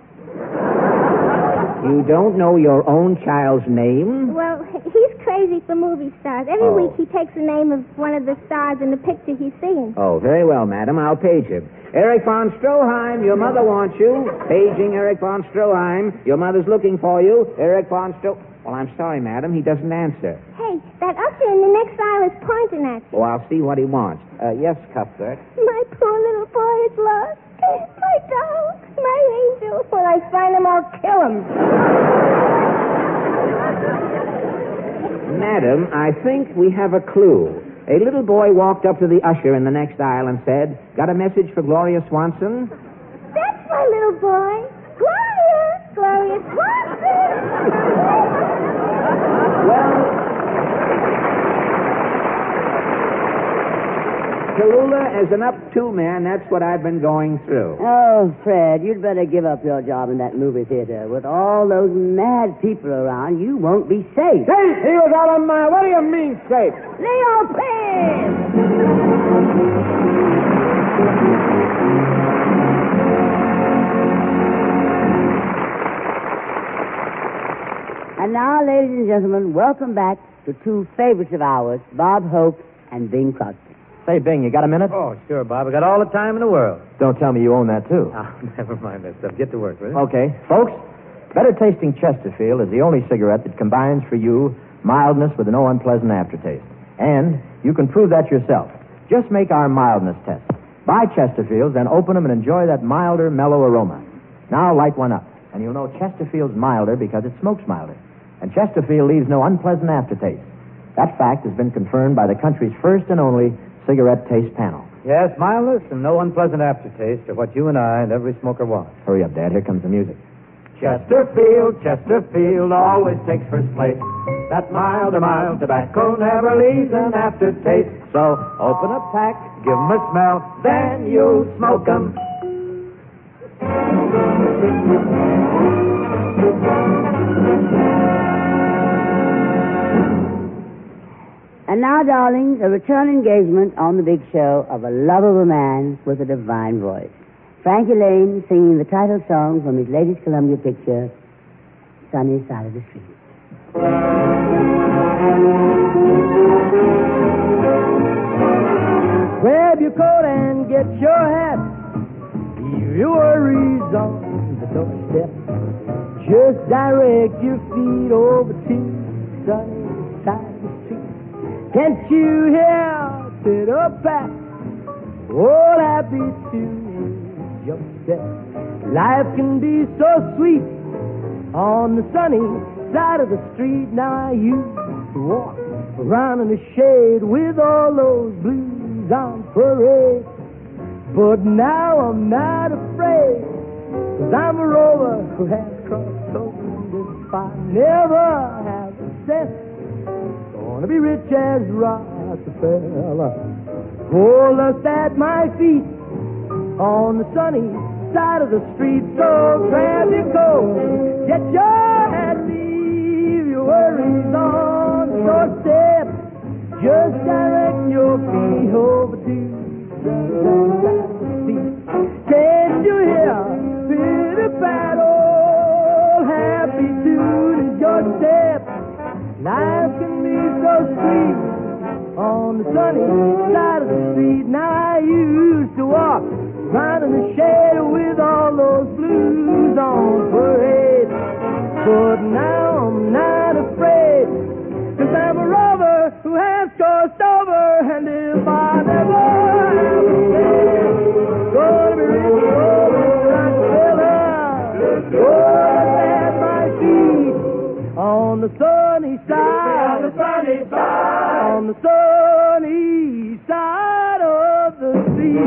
You don't know your own child's name? Well, he's crazy for movie stars. Every Oh. week he takes the name of one of the stars in the picture he's seeing. Oh, very well, madam. I'll page him. Eric von Stroheim, your mother wants you. Paging Eric von Stroheim. Your mother's looking for you. Eric von Stro... Well, I'm sorry, madam. He doesn't answer. Hey, that usher in the next aisle is pointing at you. Oh, I'll see what he wants. Uh, yes, Cuthbert. My poor little boy is lost. My dog, my angel. When I find him, I'll kill him. Madam, I think we have a clue. A little boy walked up to the usher in the next aisle and said, "Got a message for Gloria Swanson?" That's my little boy. Gloria! Gloria Swanson! Well, Tallulah, as an up-to man, that's what I've been going through. Oh, Fred, you'd better give up your job in that movie theater. With all those mad people around, you won't be safe. Safe? He was out of my... What do you mean, safe? Leo Payne! And now, ladies and gentlemen, welcome back to two favorites of ours, Bob Hope and Bing Crosby. Say, Bing, you got a minute? Oh, sure, Bob. I got all the time in the world. Don't tell me you own that, too. Oh, never mind that stuff. Get to work, will you? Okay. Folks, Better Tasting Chesterfield is the only cigarette that combines for you mildness with no unpleasant aftertaste. And you can prove that yourself. Just make our mildness test. Buy Chesterfields, then open them and enjoy that milder, mellow aroma. Now light one up, and you'll know Chesterfield's milder because it smokes milder. And Chesterfield leaves no unpleasant aftertaste. That fact has been confirmed by the country's first and only cigarette taste panel. Yes, mildness and no unpleasant aftertaste are what you and I and every smoker want. Hurry up, Dad. Here comes the music. Chesterfield, Chesterfield always takes first place. That mild or mild tobacco never leaves an aftertaste. So open a pack, give 'em a smell, then you smoke 'em. And now, darlings, a return engagement on the big show of a love of a man with a divine voice. Frankie Lane singing the title song from his latest Columbia picture, Sunny Side of the Street. Grab your coat and get your hat. Leave your worries on the doorstep. Just direct your feet over to sunny side of the street. Can't you hear pitter pat? All happy to your step. Life can be so sweet on the sunny side of the street. Now I used to walk around in the shade with all those blues on parade. But now I'm not afraid, 'cause I'm a rover who has crossed over. If I never have a cent, gonna be rich as Rockefeller. Hold us at my feet on the sunny side of the street. So grab your coat, get your hat, leave your worries on the doorstep. Just direct your feet over to the feet. Can't you hear pitter pat? All happy tune is your step. Life can be so sweet on the sunny side of the street. Now I used to walk round in the shade with all those blues on parade. But now I'm not afraid, 'cause I'm a rover who has crossed over. And if I never have a cent, gonna be rich over Rockefeller. Gonna at my feet on the sunny side, on the sunny side, on the sunny side of the street.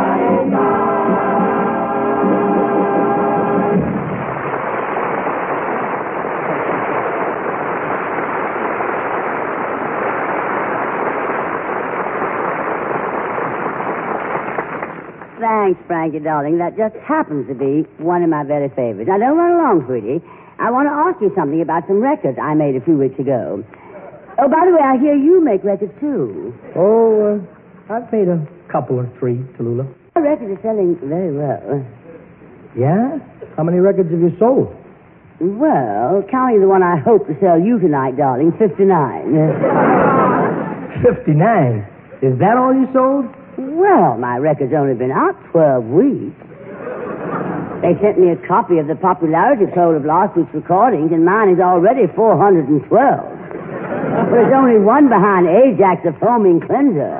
Thanks, Frankie, darling. That just happens to be one of my very favorites. Now, don't run along, sweetie. I want to ask you something about some records I made a few weeks ago. Oh, by the way, I hear you make records, too. Oh, uh, I've made a couple or three, Tallulah. The records are selling very well. Yeah? How many records have you sold? Well, counting the one I hope to sell you tonight, darling, fifty-nine. fifty-nine? Is that all you sold? Well, my record's only been out twelve weeks. They sent me a copy of the popularity poll of last week's recordings, and mine is already four hundred twelve. But there's only one behind Ajax, the foaming cleanser.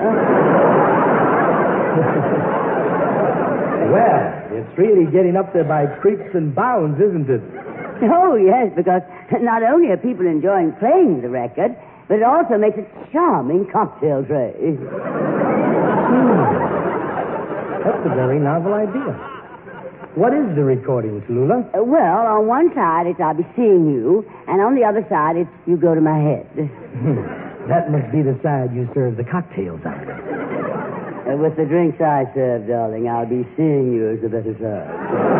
Well, it's really getting up there by creeps and bounds, isn't it? Oh, yes, because not only are people enjoying playing the record, but it also makes a charming cocktail tray. Hmm. That's a very novel idea. What is the recording, Tallulah? Uh, well, on one side it's I'll be seeing you, and on the other side it's you go to my head. That must be the side you serve the cocktails on. Uh, with the drinks I serve, darling, I'll be seeing you as a better served.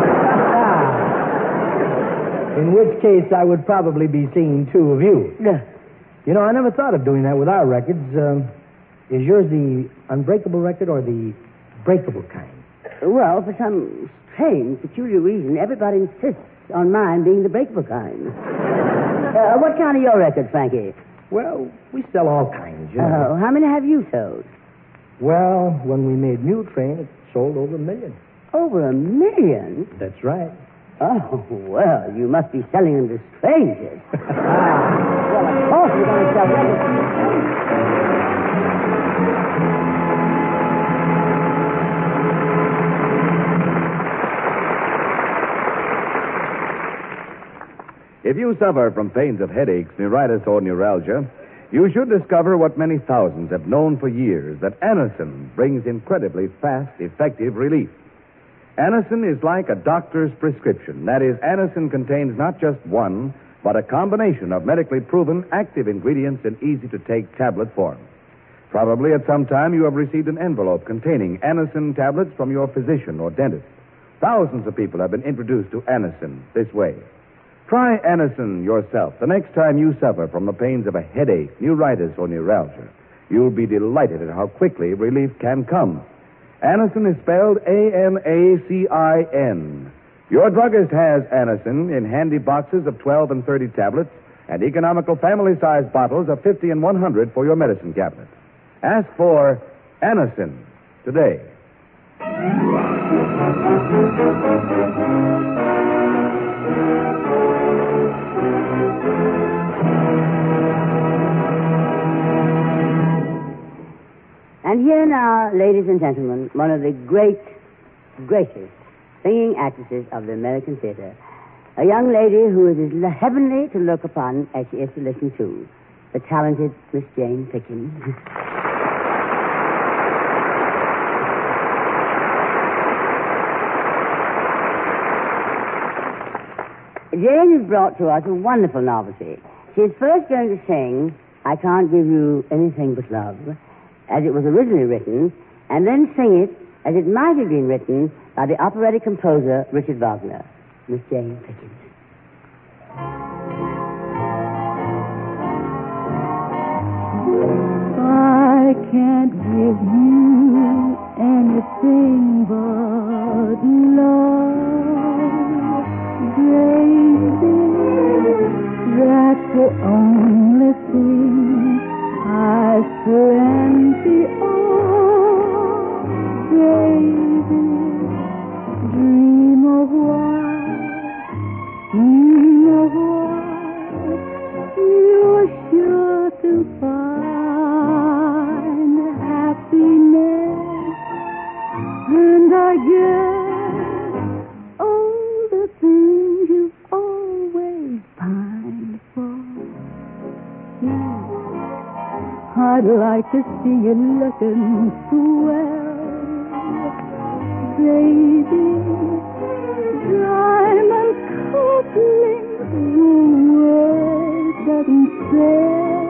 In which case, I would probably be seeing two of you. Yeah. You know, I never thought of doing that with our records. Um, is yours the unbreakable record or the breakable kind? Well, for some strange, peculiar reason, everybody insists on mine being the breakable kind. uh, what kind are your records, Frankie? Well, we sell all kinds, you know. Oh, how many have you sold? Well, when we made Mule Train, it sold over a million. Over a million? That's right. Oh, well, you must be selling them to strangers. ah, well, of course you're going to sell records to strangers. If you suffer from pains of headaches, neuritis, or neuralgia, you should discover what many thousands have known for years, that Anacin brings incredibly fast, effective relief. Anacin is like a doctor's prescription. That is, Anacin contains not just one, but a combination of medically proven active ingredients in easy-to-take tablet form. Probably at some time you have received an envelope containing Anacin tablets from your physician or dentist. Thousands of people have been introduced to Anacin this way. Try Anacin yourself the next time you suffer from the pains of a headache, neuritis, or neuralgia. You'll be delighted at how quickly relief can come. Anacin is spelled A N A C I N. Your druggist has Anacin in handy boxes of twelve and thirty tablets and economical family-sized bottles of fifty and one hundred for your medicine cabinet. Ask for Anacin today. And here now, ladies and gentlemen, one of the great, greatest singing actresses of the American theater. A young lady who is as heavenly to look upon as she is to listen to. The talented Miss Jane Pickens. Jane has brought to us a wonderful novelty. She is first going to sing I Can't Give You Anything But Love, as it was originally written, and then sing it as it might have been written by the operatic composer Richard Wagner. Miss Jane Pickens. I can't give you anything but love, baby. That's the only thing I plenty of, baby. Dream of what, dream of what you're sure to find happiness, and I guess all the things you've always pined for. Yeah. I'd like to see you looking swell, baby. Diamond couplings, the world doesn't say,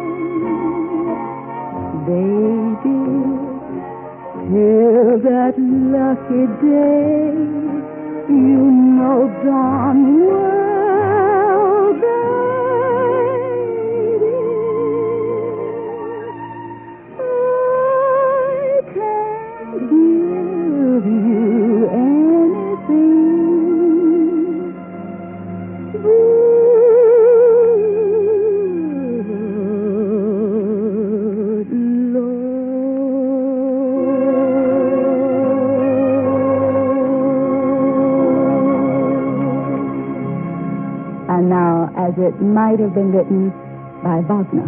baby. Till that lucky day, you know darn well, baby, I can't give you anything but and now, as it might have been written by Wagner.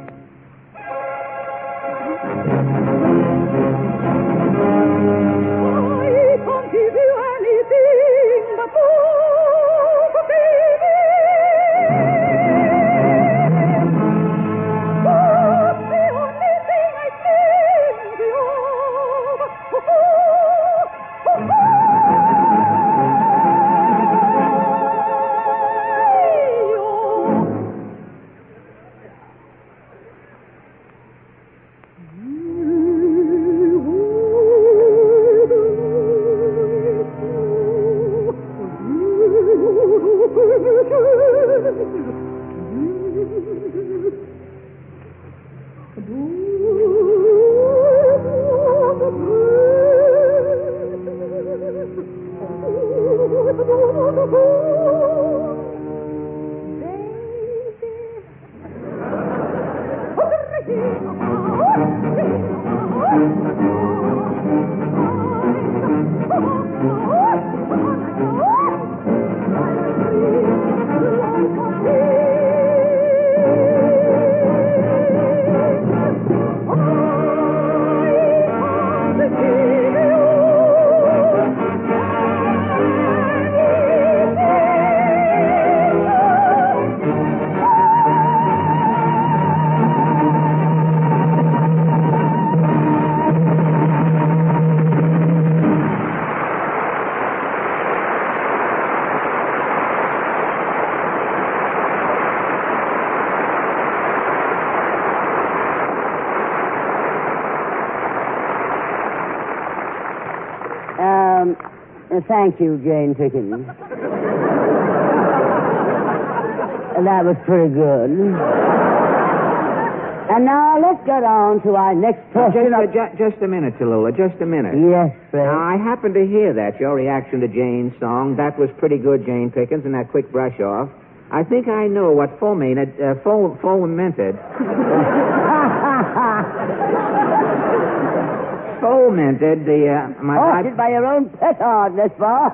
I can't give you anything but love, baby. That's the only thing I think of. Um, uh, thank you, Jane Pickens. That was pretty good. And now let's get on to our next portion. Just, uh, ju- just a minute, Tallulah, just a minute. Yes, Fred. Now, I happened to hear that, your reaction to Jane's song. That was pretty good, Jane Pickens, and that quick brush off. I think I know what fomented, uh, fo- fomented... fomented the... Uh, my, Haunted by your own petard, Miss Barr.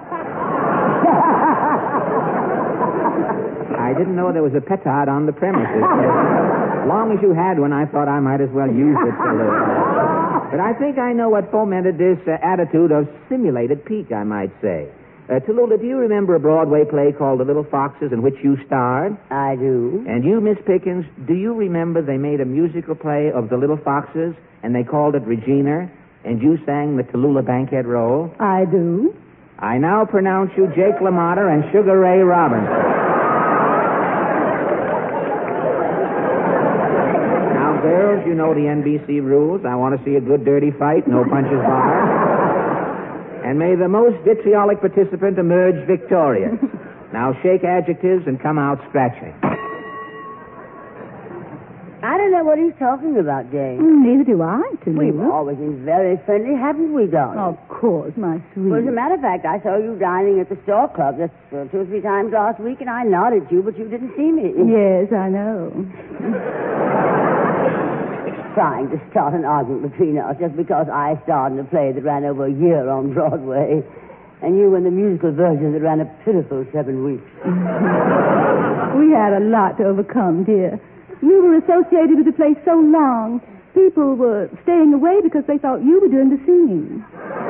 I didn't know there was a petard on the premises. As long as you had one, I thought I might as well use it, Tallulah. But I think I know what fomented this uh, attitude of simulated pique, I might say. Uh, Tallulah, do you remember a Broadway play called The Little Foxes in which you starred? I do. And you, Miss Pickens, do you remember they made a musical play of The Little Foxes, and they called it Regina, and you sang the Tallulah Bankhead role? I do. I now pronounce you Jake LaMotta and Sugar Ray Robinson. Now, girls, you know the N B C rules. I want to see a good dirty fight, no punches barred. And may the most vitriolic participant emerge victorious. Now shake adjectives and come out scratching. I don't know what he's talking about, Jane. Mm, neither do I, We've Tallulah. always been very friendly, haven't we, darling? Of course, my sweet. Well, as a matter of fact, I saw you dining at the Store Club just uh, two or three times last week, and I nodded at you, but you didn't see me. Yes, I know. Trying to start an argument between us just because I starred in a play that ran over a year on Broadway, and you in the musical version that ran a pitiful seven weeks. We had a lot to overcome, dear. You were associated with the place so long, people were staying away because they thought you were doing the singing.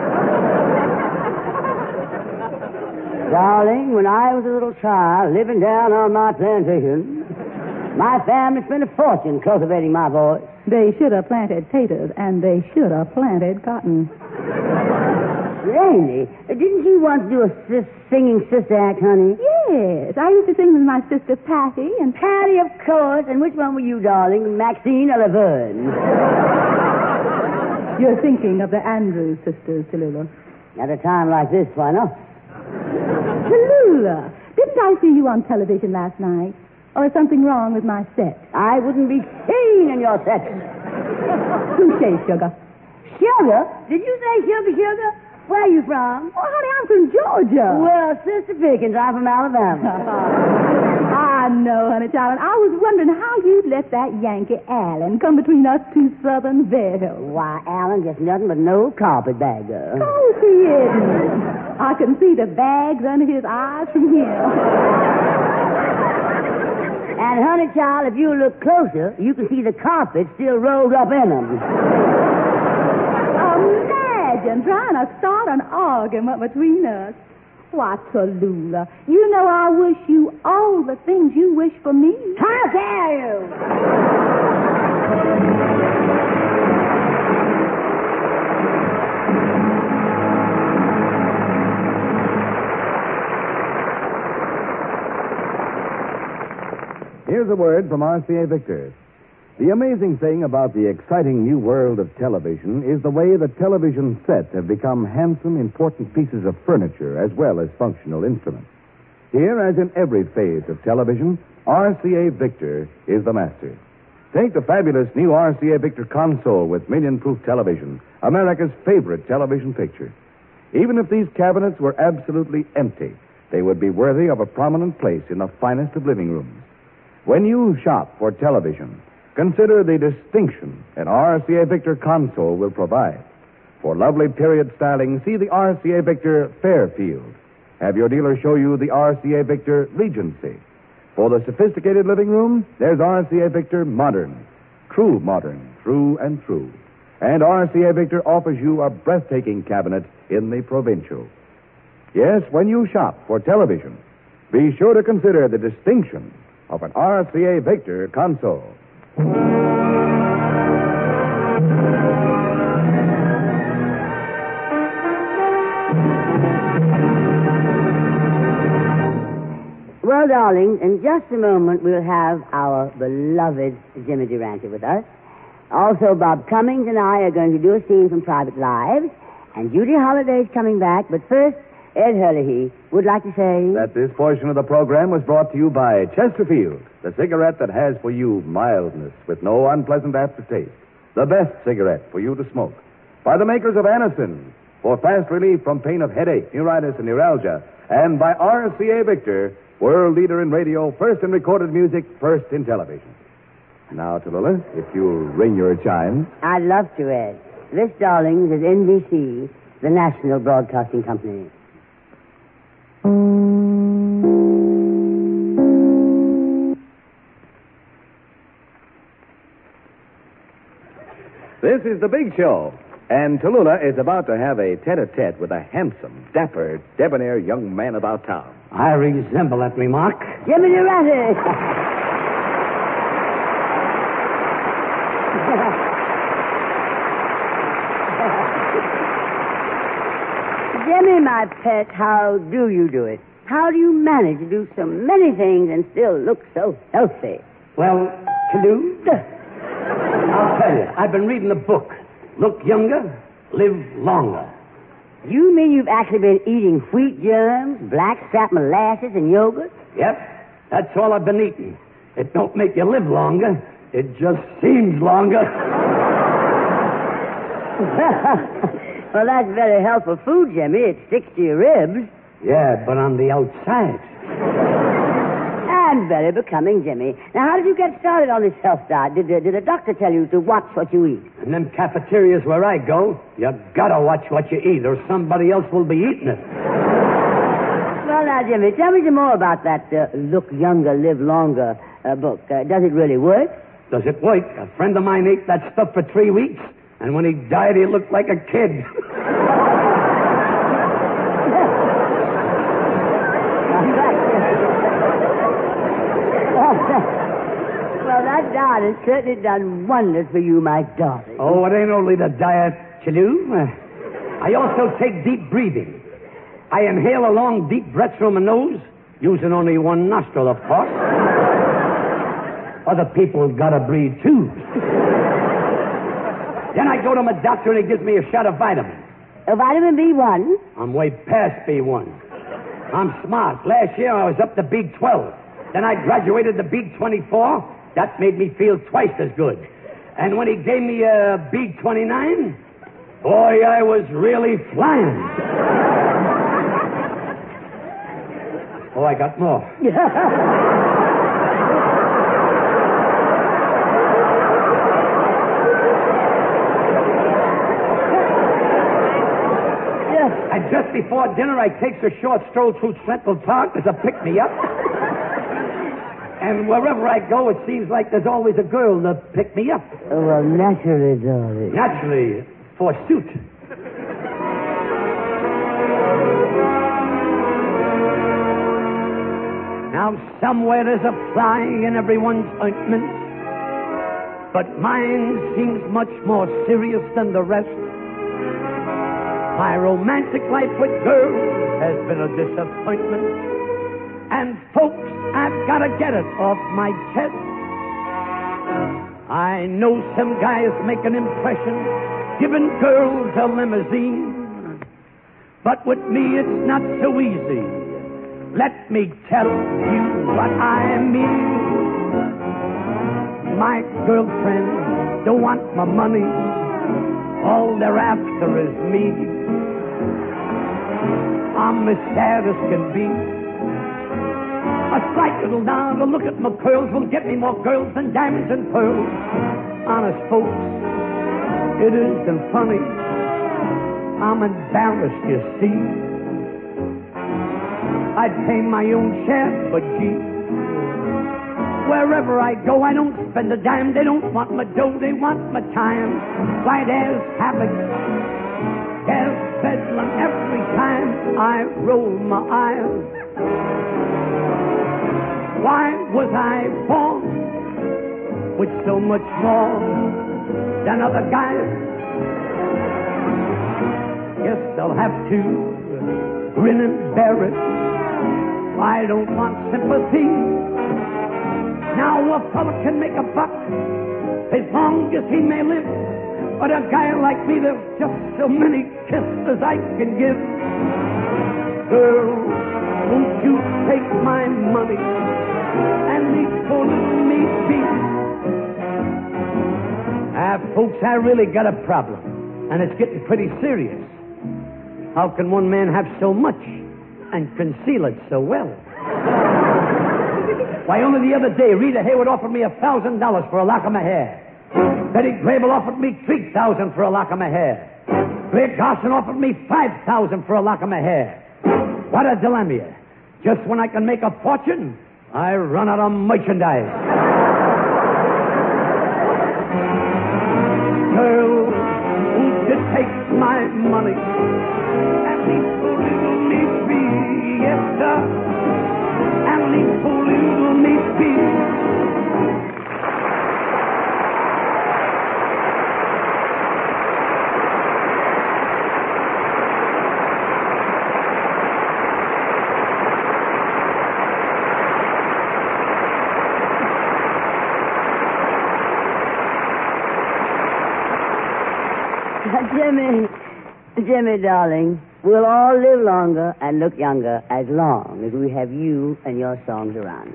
Darling, when I was a little child living down on my plantation, my family spent a fortune cultivating my voice. They should have planted taters, and they should have planted cotton. Janie, didn't you once do a sis- singing sister act, honey? Yes, I used to sing with my sister Patty, and... Patty, of course. And which one were you, darling, Maxine or Laverne? You're thinking of the Andrews sisters, Tallulah. At a time like this, why not? Tallulah, didn't I see you on television last night? Or is something wrong with my set? I wouldn't be seen in your set. Touche, sugar. Sugar? Did you say sugar, sugar? Where are you from? Oh, honey, I'm from Georgia. Well, Sister Pickens, I'm from Alabama. I know, honey, child. And I was wondering how you'd let that Yankee Allen come between us two Southern belles. Why, Allen just nothing but an old carpetbagger. Of course he isn't. I can see the bags under his eyes from here. And, honey, child, if you look closer, you can see the carpet still rolled up in them. Imagine trying to start an argument between us. Why, Tallulah, you know I wish you all the things you wish for me. How dare you! Here's a word from R C A Victor. The amazing thing about the exciting new world of television is the way the television sets have become handsome, important pieces of furniture as well as functional instruments. Here, as in every phase of television, R C A Victor is the master. Take the fabulous new R C A Victor console with million-proof television, America's favorite television picture. Even if these cabinets were absolutely empty, They would be worthy of a prominent place in the finest of living rooms. When you shop for television, consider the distinction an R C A Victor console will provide. For lovely period styling, see the R C A Victor Fairfield. Have your dealer show you the R C A Victor Regency. For the sophisticated living room, there's R C A Victor Modern. True modern, true and true. And R C A Victor offers you a breathtaking cabinet in the Provincial. Yes, when you shop for television, be sure to consider the distinction of an R C A Victor console. Well, darling, in just a moment we'll have our beloved Jimmy Durante with us. Also, Bob Cummings and I are going to do a scene from Private Lives, and Judy Holliday's coming back, but first, Ed Hurley would like to say... That this portion of the program was brought to you by Chesterfield, the cigarette that has for you mildness with no unpleasant aftertaste. The best cigarette for you to smoke. By the makers of Anacin, for fast relief from pain of headache, neuritis, and neuralgia. And by R C A Victor, world leader in radio, first in recorded music, first in television. Now, Tallulah, if you'll ring your chimes. I'd love to, Ed. This, darlings, is N B C, the National Broadcasting Company. This is The Big Show, and Tallulah is about to have a tete-a-tete with a handsome, dapper, debonair young man about town. I resemble that remark. Jimmy Durante! Jimmy, my pet, how do you do it? How do you manage to do so many things and still look so healthy? Well, Canoe, I'll tell you, I've been reading a book. Look younger, live longer. You mean you've actually been eating wheat germs, blackstrap molasses, and yogurt? Yep, that's all I've been eating. It don't make you live longer. It just seems longer. Well, that's very helpful food, Jimmy. It sticks to your ribs. Yeah, but on the outside. And very becoming, Jimmy. Now, how did you get started on this health diet? Did, uh, did the doctor tell you to watch what you eat? In them cafeterias where I go, you gotta watch what you eat, or somebody else will be eating it. Well, now, Jimmy, tell me some more about that uh, Look Younger, Live Longer uh, book. Uh, does it really work? Does it work? A friend of mine ate that stuff for three weeks, and when he died, he looked like a kid. Well, that diet has certainly done wonders for you, my darling. Oh, it ain't only the diet, Chalou. Uh, I also take deep breathing. I inhale a long, deep breath through my nose, using only one nostril, of course. Other people gotta breathe, too. Then I go to my doctor, and he gives me a shot of vitamin. A vitamin B one? I'm way past B one. I'm smart. Last year, I was up to B twelve. Then I graduated to B twenty-four. That made me feel twice as good. And when he gave me a B twenty-nine, boy, I was really flying. Oh, I got more. And just before dinner, I takes a short stroll through Central Park as a pick-me-up. And wherever I go, it seems like there's always a girl to pick me up. Oh, well, naturally, darling. Naturally, forsooth. Now, somewhere there's a fly in everyone's ointment, but mine seems much more serious than the rest. My romantic life with girls has been a disappointment. And folks, I've got to get it off my chest. I know some guys make an impression, giving girls a limousine. But with me, it's not so easy. Let me tell you what I mean. My girlfriends don't want my money. All they're after is me. I'm as sad as can be. A slight little nod, a look at my curls will get me more girls than diamonds and pearls. Honest folks, it isn't funny. I'm embarrassed, you see. I'd pay my own share, but gee, wherever I go, I don't spend a dime. They don't want my dough, they want my time. Why, there's havoc, there's bedlam every time I roll my eyes. Why was I born with so much more than other guys? Guess I'll have to grin and bear it. I don't want sympathy. Now a fella can make a buck as long as he may live. But a guy like me, there's just so many kisses I can give. Girl, won't you take my money and leave poor little me be? Ah, folks, I really got a problem, and it's getting pretty serious. How can one man have so much and conceal it so well? Why, only the other day, Rita Hayworth offered me a thousand dollars for a lock of my hair. Betty Grable offered me three thousand for a lock of my hair. Greg Garson offered me five thousand for a lock of my hair. What a dilemma! Just when I can make a fortune, I run out of merchandise. Girl, won't you take my money and leave poor little me be? Yes, sir. And leave poor little me be. Jimmy, Jimmy, darling, we'll all live longer and look younger as long as we have you and your songs around.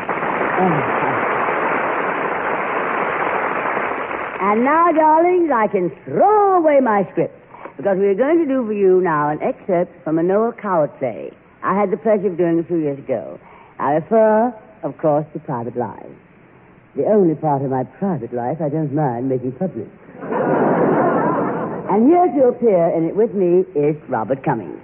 And now, darlings, I can throw away my script, because we're going to do for you now an excerpt from a Noel Coward play I had the pleasure of doing a few years ago. I refer, of course, to Private Lives. The only part of my private life I don't mind making public. And here to appear in it with me is Robert Cummings.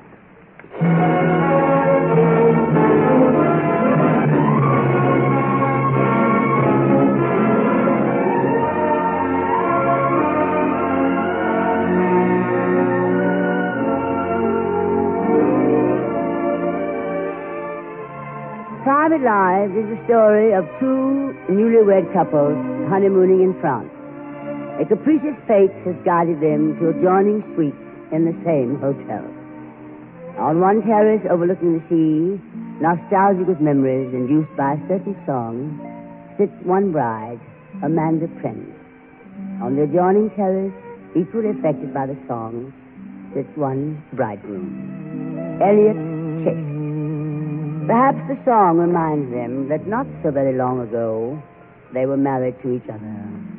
Private Lives is the story of two newlywed couples honeymooning in France. A capricious fate has guided them to adjoining suites in the same hotel. On one terrace overlooking the sea, nostalgic with memories induced by a certain song, sits one bride, Amanda Prentice. On the adjoining terrace, equally affected by the song, sits one bridegroom, Elliot Chase. Perhaps the song reminds them that not so very long ago, they were married to each other.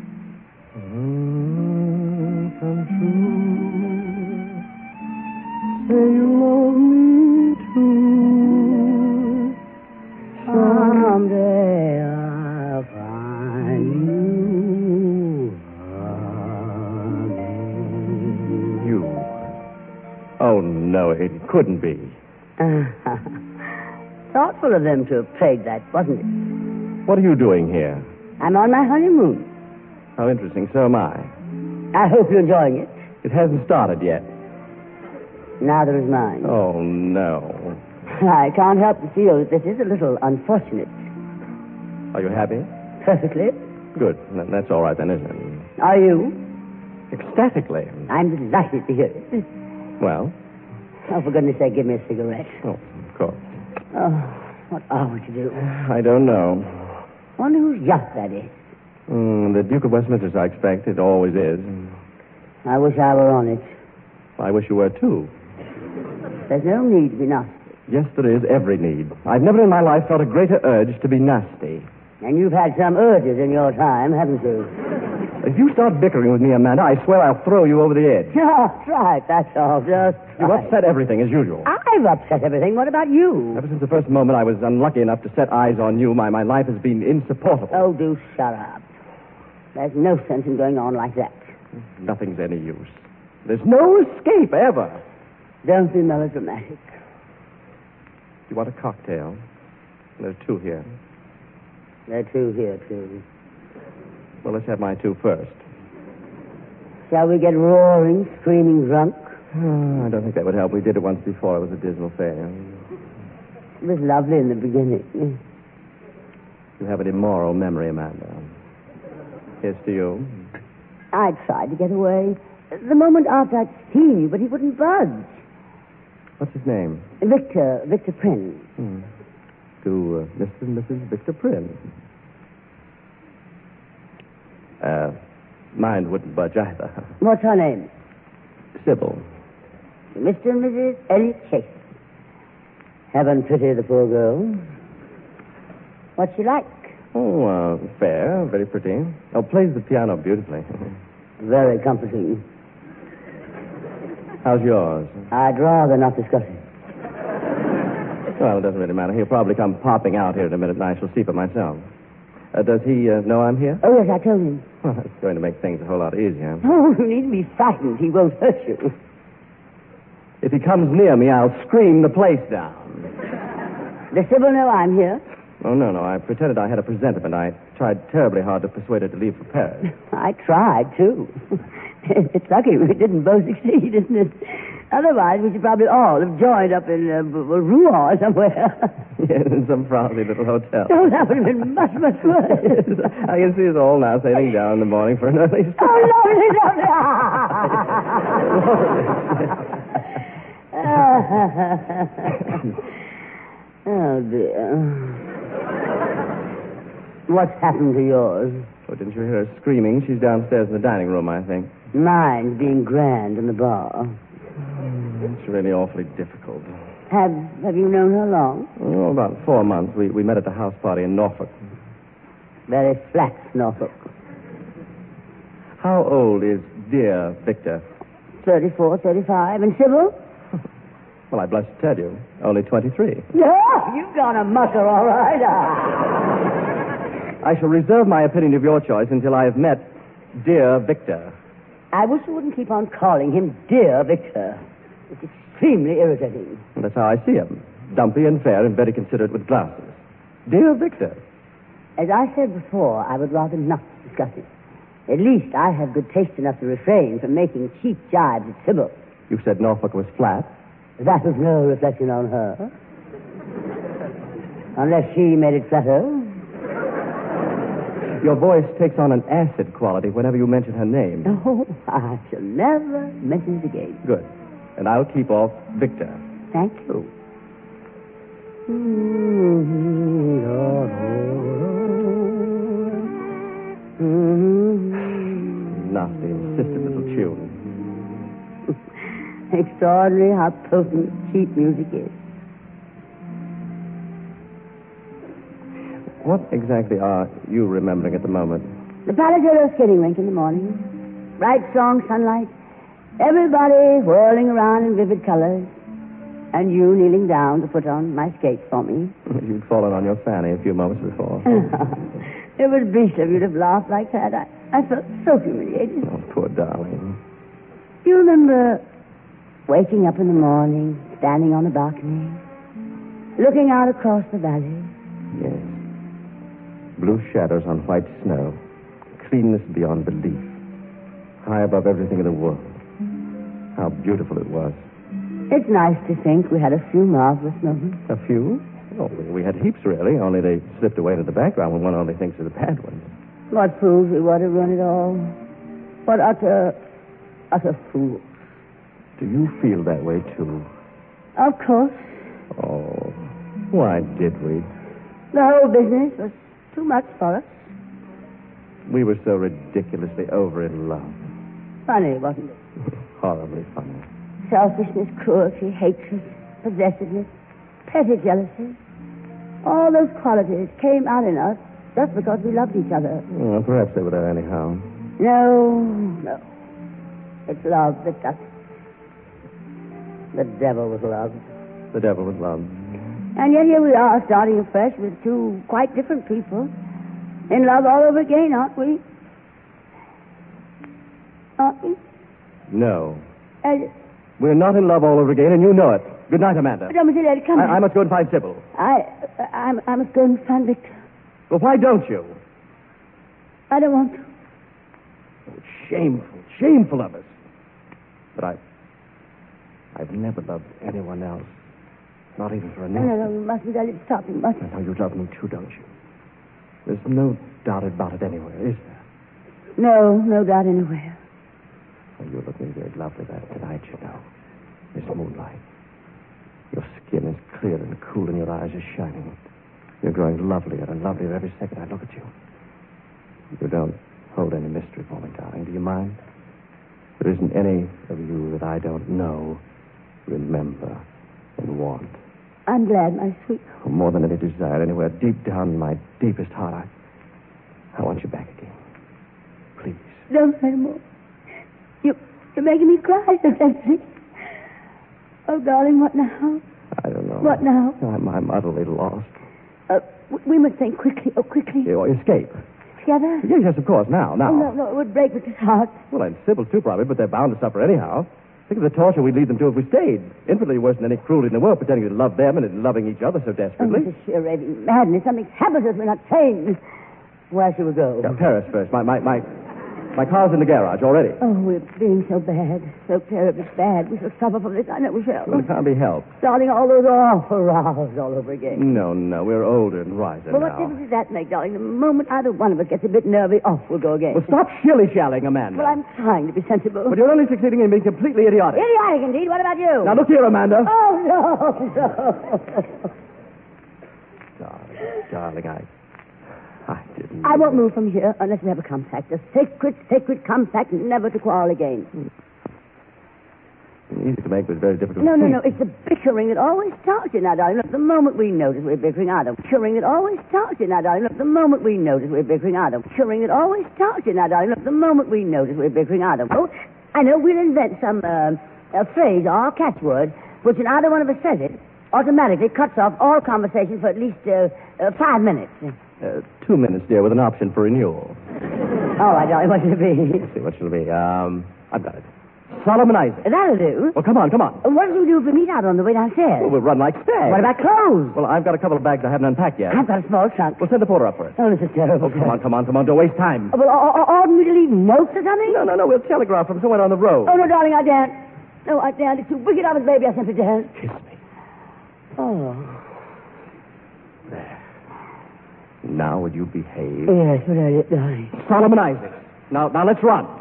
Mm, come true. Say you love me too. Someday I'll find you. You? Oh, no, it couldn't be. Thoughtful of them to have played that, wasn't it? What are you doing here? I'm on my honeymoon. How interesting. So am I. I hope you're enjoying it. It hasn't started yet. Neither is mine. Oh, no. I can't help but feel that this is a little unfortunate. Are you happy? Perfectly. Good. Then that's all right then, isn't it? Are you? Ecstatically. I'm delighted to hear it. Well? Oh, for goodness sake, give me a cigarette. Oh, of course. Oh, what are we to do? I don't know. Wonder who's yacht that is. Mm, the Duke of Westminster, I expect. It always is. I wish I were on it. I wish you were, too. There's no need to be nasty. Yes, there is every need. I've never in my life felt a greater urge to be nasty. And you've had some urges in your time, haven't you? If you start bickering with me, Amanda, I swear I'll throw you over the edge. Just right, that's all. Just You've right. upset everything, as usual. I've upset everything. What about you? Ever since the first moment I was unlucky enough to set eyes on you, my, my life has been insupportable. Oh, do shut up. There's no sense in going on like that. Nothing's any use. There's no escape, ever. Don't be melodramatic. You want a cocktail? There's two here. There are two here, too. Well, let's have my two first. Shall we get roaring, screaming drunk? Oh, I don't think that would help. We did it once before. It was a dismal failure. It was lovely in the beginning. You have an immoral memory, Amanda. Here's to you. I tried to get away. The moment after I'd seen you, but he wouldn't budge. What's his name? Victor, Victor Prince. Hmm. To uh, Mister and Missus Victor Prince. Uh, mine wouldn't budge either. What's her name? Sybil. Mister and Missus Elliot Chase. Heaven pity the poor girl. What's she like? Oh, uh, fair, very pretty. Oh, plays the piano beautifully. Very comforting. How's yours? I'd rather not discuss it. Well, it doesn't really matter. He'll probably come popping out here in a minute, and I shall see for myself. Uh, does he uh, know I'm here? Oh, yes, I told him. Well, that's going to make things a whole lot easier. Oh, you needn't be frightened. He won't hurt you. If he comes near me, I'll scream the place down. Does Sybil know I'm here? Oh, no, no. I pretended I had a presentiment. I tried terribly hard to persuade her to leave for Paris. I tried, too. It's lucky we didn't both succeed, isn't it? Otherwise, we should probably all have joined up in uh, Rouen somewhere. Yes, in some frowsy little hotel. Oh, that would have been much, much worse. I can see us all now sailing down in the morning for an early start. Oh, lovely, lovely. Oh, dear. What's happened to yours? Oh, didn't you hear her screaming? She's downstairs in the dining room, I think. Mine's being grand in the bar. It's really awfully difficult. Have Have you known her long? Oh, about four months. We, we met at a house party in Norfolk. Very flat, Norfolk. How old is dear Victor? Thirty-four, thirty-five. And Sybil? Well, I blush to tell you, only twenty-three. Oh, you've gone a mucker, all right. I shall reserve my opinion of your choice until I have met dear Victor. I wish you wouldn't keep on calling him dear Victor. It's extremely irritating. And that's how I see him. Dumpy and fair and very considerate with glasses. Dear Victor. As I said before, I would rather not discuss it. At least I have good taste enough to refrain from making cheap jibes at Sybil. You said Norfolk was flat. That was no reflection on her. Unless she made it flatter. Your voice takes on an acid quality whenever you mention her name. Oh, I shall never mention it again. Good. And I'll keep off Victor. Thank you. Nasty, insistent little tune. Extraordinary how potent cheap music is. What exactly are you remembering at the moment? The Paladino skating rink in the morning. Bright, strong sunlight. Everybody whirling around in vivid colors. And you kneeling down to put on my skates for me. You'd fallen on your fanny a few moments before. It was beastly of you to have laughed like that. I, I felt so humiliated. Oh, poor darling. Do you remember waking up in the morning, standing on the balcony, looking out across the valley? Yes. Blue shadows on white snow. Cleanness beyond belief. High above everything in the world. How beautiful it was. It's nice to think we had a few marvelous moments. A few? Oh, we had heaps, really, only they slipped away into the background when one only thinks of the bad ones. What fools we were to run it all. What utter, utter fools. Do you feel that way, too? Of course. Oh, why did we? The whole business was too much for us. We were so ridiculously over in love. Funny, wasn't it? Horribly funny. Selfishness, cruelty, hatred, possessiveness, petty jealousy. All those qualities came out in us just because we loved each other. Well, perhaps they were there anyhow. No, no. It's love that does it. The devil was love. The devil was love. And yet here we are, starting afresh with two quite different people. In love all over again, aren't we? Aren't we? No. Uh, We're not in love all over again, and you know it. Good night, Amanda. Don't you let it come. I, I must go and find Sybil. I, I, I must go and find Victor. Well, why don't you? I don't want to. Oh, it's shameful, shameful of us. But I, I've never loved anyone else. Not even for a No, instant. no, no, you mustn't let it stop. You mustn't. I know you love me too, don't you? There's no doubt about it anywhere, is there? No, no doubt anywhere. Well, you're looking very lovely there tonight, you know. This moonlight. Your skin is clear and cool, and your eyes are shining. You're growing lovelier and lovelier every second I look at you. You don't hold any mystery for me, darling. Do you mind? There isn't any of you that I don't know, remember, and want. I'm glad, my sweet. Oh, more than any desire, anywhere deep down in my deepest heart, I, I want you back again. Please. Don't say more. You, you're making me cry, so Nancy. Oh, darling, what now? I don't know. What now? I'm, I'm utterly lost. Uh, w- we must think quickly. Oh, quickly. You escape. Together? Yes, yes, of course. Now, now. Oh, no, no, it would break Victor's heart. Well, and Sybil's too, probably, but they're bound to suffer anyhow. Think of the torture we'd lead them to if we stayed. Infinitely worse than any cruelty in the world, pretending to love them and in loving each other so Oh, desperately. this is sheer raving madness. Something's happened to us. We're not sane. Where shall we go? Now, Paris first. My, my, my, my car's in the garage already. Oh, we're being so bad. So terribly bad. We shall suffer from this. I know we shall. Well, it can't be helped. Starting all those awful rows all over again. No, no, we're older and wiser Well, what now. difference does that make, darling? The moment either one of us gets a bit nervy, off we'll go again. Well, stop shilly-shallying, Amanda. Well, I'm trying to be sensible. But you're only succeeding in being completely idiotic. Idiotic, indeed. What about you? Now, look here, Amanda. Oh, no, no. Darling, darling, I... I didn't... I won't move from here unless we have a compact. A sacred, sacred compact, never to quarrel again. Easy to make, but very difficult No, to no, keep. no. It's the bickering that always starts you now, darling. Look, the moment we notice we're bickering out of. Bickering that always starts you now, darling. Look, the moment we notice we're bickering out of. Bickering that always starts you now, darling. Look, the moment we notice we're bickering out of. Oh, I know. We'll invent some uh, a phrase or catchword which, when either one of us says it, automatically cuts off all conversation for at least uh, uh, five minutes. Uh, two minutes, dear, with an option for renewal. All right, darling. What should it be? Let's see, what shall it be? Um, I've got it. Solomonize it. That'll do. Well, come on, come on. What do we do if we meet out on the way downstairs? Well, we'll run like stags. What about clothes? Well, I've got a couple of bags I haven't unpacked yet. I've got a small trunk. We'll send the porter up for it. Oh, this is terrible. Oh, come on, come on, come on. Don't waste time. Oh, well, or, or, oughtn't we to leave notes or something? No, no, no. We'll telegraph from somewhere on the road. Oh, no, darling, I daren't. No, I daren't. It's too wicked of us, baby. I simply daren't. Kiss me. Oh. There. Now, would you behave? Yes, what are you, darling? Solomonize it. Now, now, let's run.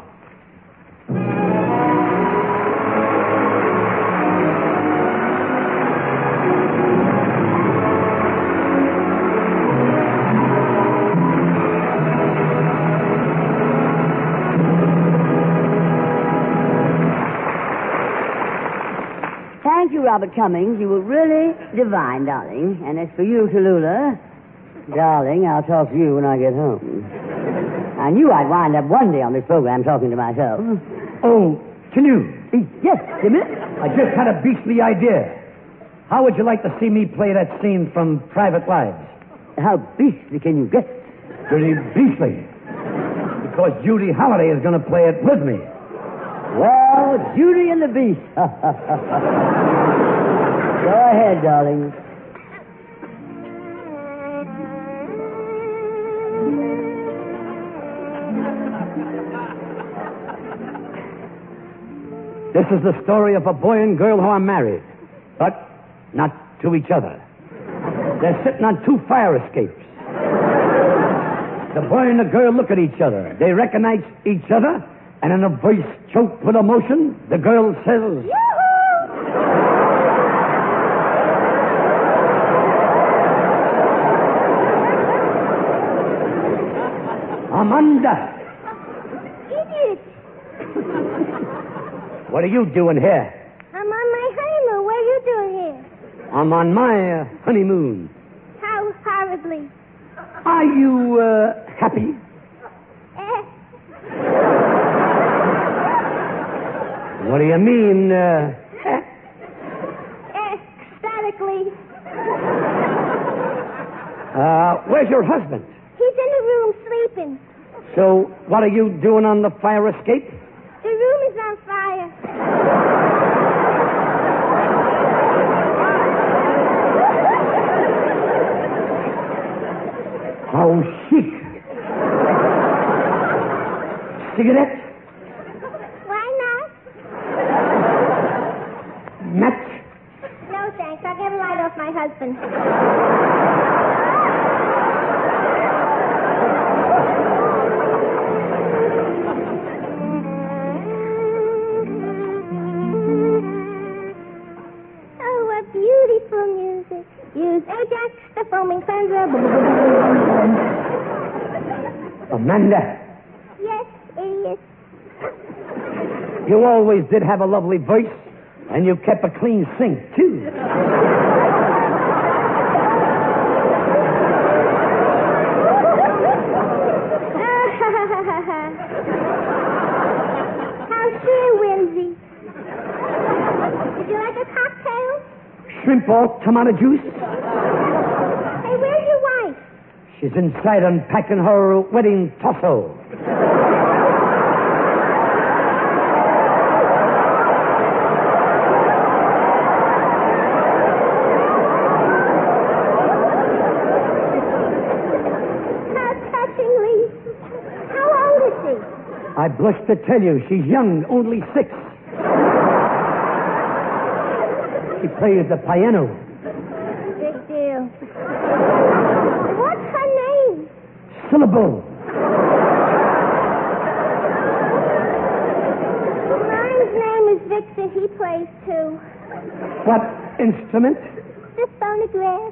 Thank you, Robert Cummings. You were really divine, darling. And as for you, Tallulah, darling, I'll talk to you when I get home. I knew I'd wind up one day on this program talking to myself. Oh, can you? Yes, Jimmy. I just had a beastly idea. How would you like to see me play that scene from Private Lives? How beastly can you get? Pretty beastly. Because Judy Holliday is going to play it with me. Well, Judy and the Beast. Go ahead, darling. This is the story of a boy and girl who are married, but not to each other. They're sitting on two fire escapes. The boy and the girl look at each other. They recognize each other, and in a voice choked with emotion, the girl says, Amanda! Idiot! What are you doing here? I'm on my honeymoon. What are you doing here? I'm on my uh, honeymoon. How horribly. Are you uh, happy? Eh. What do you mean, uh... Ecstatically. Uh, where's your husband? He's in the room sleeping. So, what are you doing on the fire escape? The room is on fire. How chic. Cigarette? Why not? Match? No, thanks. I'll get a light off my husband. Oh, what beautiful music. Use Ajax, the foaming cleanser. Amanda, Yes, idiot. you always did have a lovely voice, and you kept a clean sink, too. How's she, Whimsy? Would you like a cocktail? Shrimp ball, tomato juice. Hey, where's your wife? She's inside unpacking her wedding torso. How touchingly. How old is she? I blush to tell you, she's young, only six. She plays the piano. Big deal. What's her name? Syllable. Mine's name is Victor. He plays too. What instrument? The phonograph.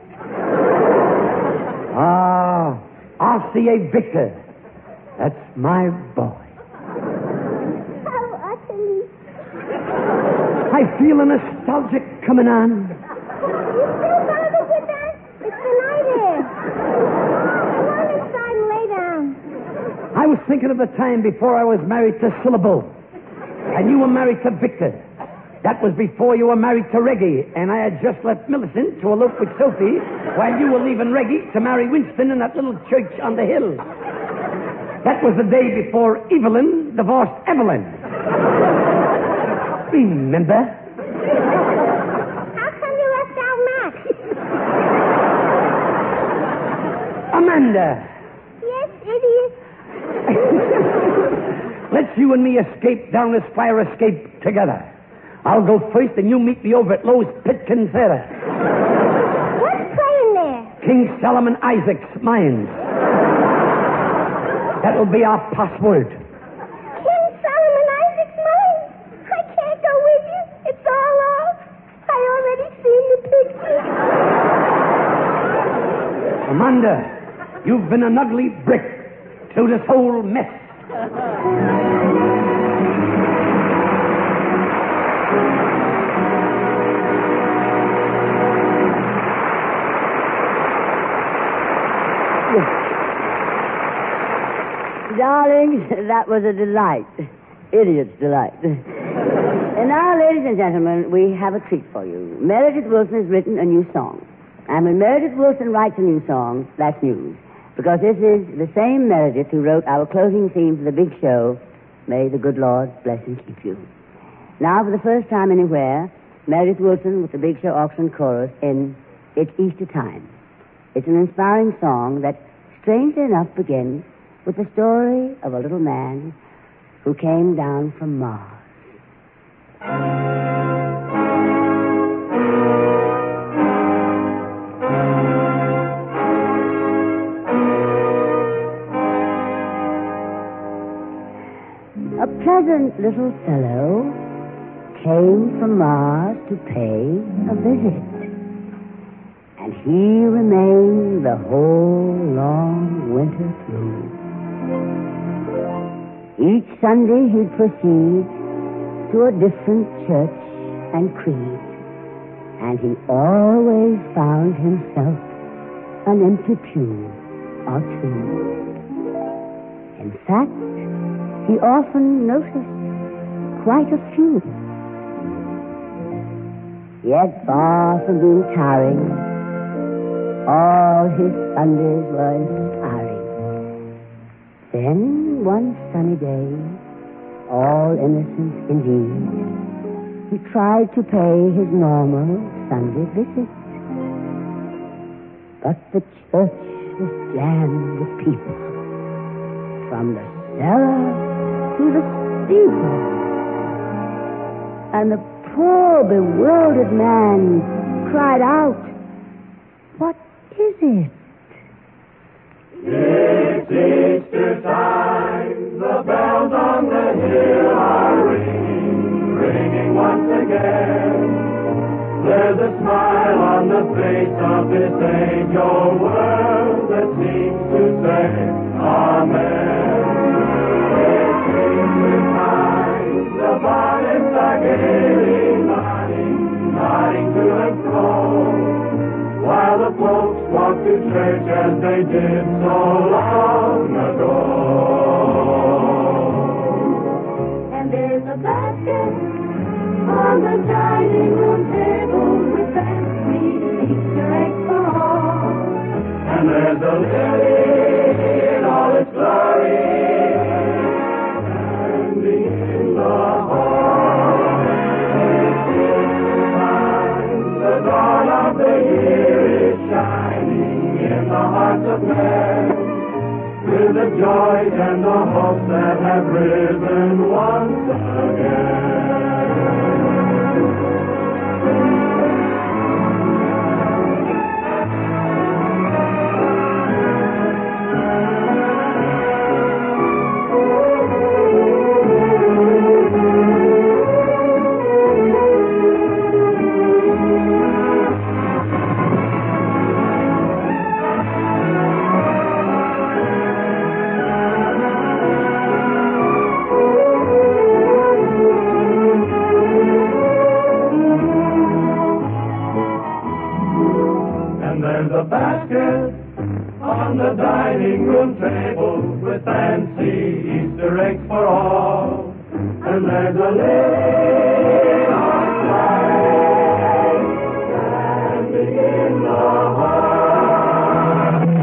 Ah, R C A Victor. That's my boy. How utterly. I feel a nostalgic coming on. You still bothered with that? It's the night air. Come on inside and lay down. I was thinking of the time before I was married to Syllable, and you were married to Victor. That was before you were married to Reggie, and I had just left Millicent to elope with Sophie while you were leaving Reggie to marry Winston in that little church on the hill. That was the day before Evelyn divorced Evelyn. Remember? How come you left out Max? Amanda, Yes, idiot. let's you and me escape down this fire escape together. I'll go first, and you meet me over at Lowe's Pitkin Theater. What's playing there? King Solomon Isaac's Mines. That'll be our password. King Solomon Isaac's mine. I can't go with you. It's all off. I already seen the picture. Amanda, you've been an ugly brick to this whole mess. Darling, that was a delight. Idiot's delight. And now, ladies and gentlemen, we have a treat for you. Meredith Wilson has written a new song. And when Meredith Wilson writes a new song, that's news. Because this is the same Meredith who wrote our closing theme for the big show, May the Good Lord Bless and Keep You. Now, for the first time anywhere, Meredith Wilson with the Big Show Auction Chorus in It's Easter Time. It's an inspiring song that, strangely enough, begins with the story of a little man who came down from Mars. A pleasant little fellow came from Mars to pay a visit. And he remained the whole long winter through. Each Sunday he'd proceed to a different church and creed, and he always found himself an empty pew or two. In fact, he often noticed quite a few yet far from being tiring. All his Sundays were inspiring. Then, one sunny day, all innocent indeed, he tried to pay his normal Sunday visit. But the church was jammed with people, from the cellar to the steeple. And the poor, bewildered man cried out, "What is it?" It's Easter time, the bells on the hill are ringing, ringing once again. There's a smile on the face of this age-old world that seems to say, Amen. It's Easter time, the bonnets are gaily nodding, nodding to and fro, while the folks walk to church as they did so long ago. And there's a basket on the dining room table with fancy Easter eggs for all. And there's a lily in all its glory, standing in the hall. It's Easter time, the dawn of the year is shining in the hearts of men, with the joys and the hopes that have risen once again. A basket on the dining room table with fancy Easter eggs for all. And there's a lily on fire standing in the heart.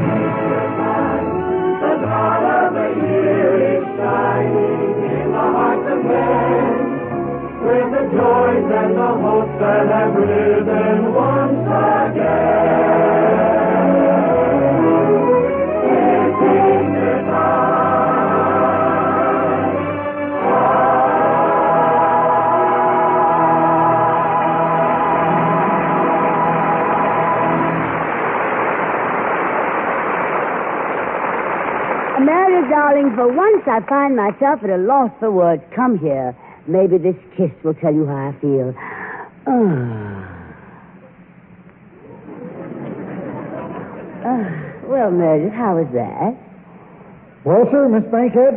The dawn of the year is shining in the hearts of men, with the joys and the hopes that have risen once again. Mary, darling, for once I find myself at a loss for words. Come here. Maybe this kiss will tell you how I feel. Ah. Ah. Well, Meredith, how was that? Well, sir, Miss Bankhead.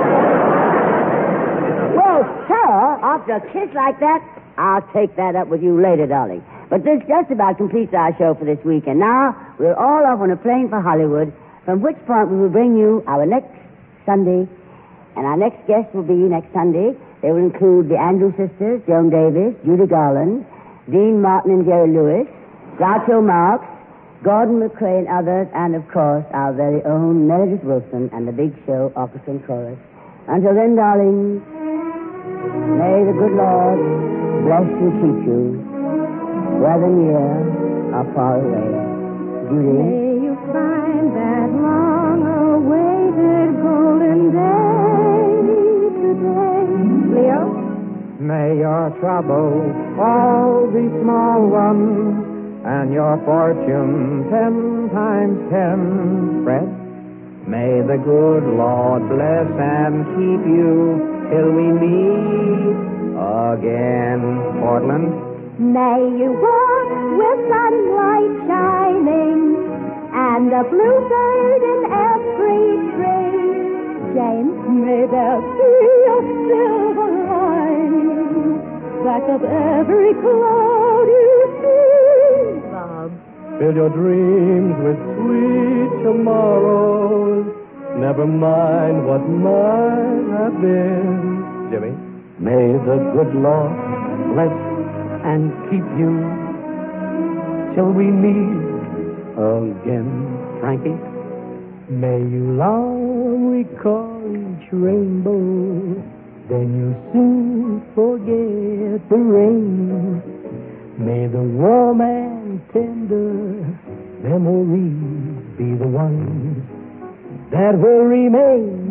Well, sir, after a kiss like that, I'll take that up with you later, darling. But this just about completes our show for this week. And now we're all off on a plane for Hollywood, from which point we will bring you our next Sunday. And our next guest will be next Sunday. They will include the Andrews Sisters, Joan Davis, Judy Garland, Dean Martin and Jerry Lewis, Groucho Marx, Gordon McRae and others, and, of course, our very own Meredith Wilson and the Big Show Orchestra and Chorus. Until then, darlings, may the good Lord bless and keep you, whether near or far away. Judy? May you find that long-awaited golden day today. Leo? May your troubles all be small ones, and your fortune ten times ten. Fred? May the good Lord bless and keep you till we meet again. Portland? May you walk with sunlight shining and a bluebird in every tree. James? May there be a silver lining back of every cloud you see. Bob? Fill your dreams with sweet tomorrows. Never mind what might have been. Jimmy? May the good Lord bless and keep you till we meet again, Frankie. May you long recall each rainbow, then you'll soon forget the rain. May the warm and tender memories be the ones that will remain.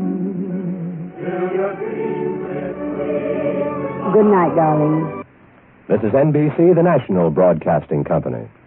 Good night, darling. This is N B C, the national broadcasting company.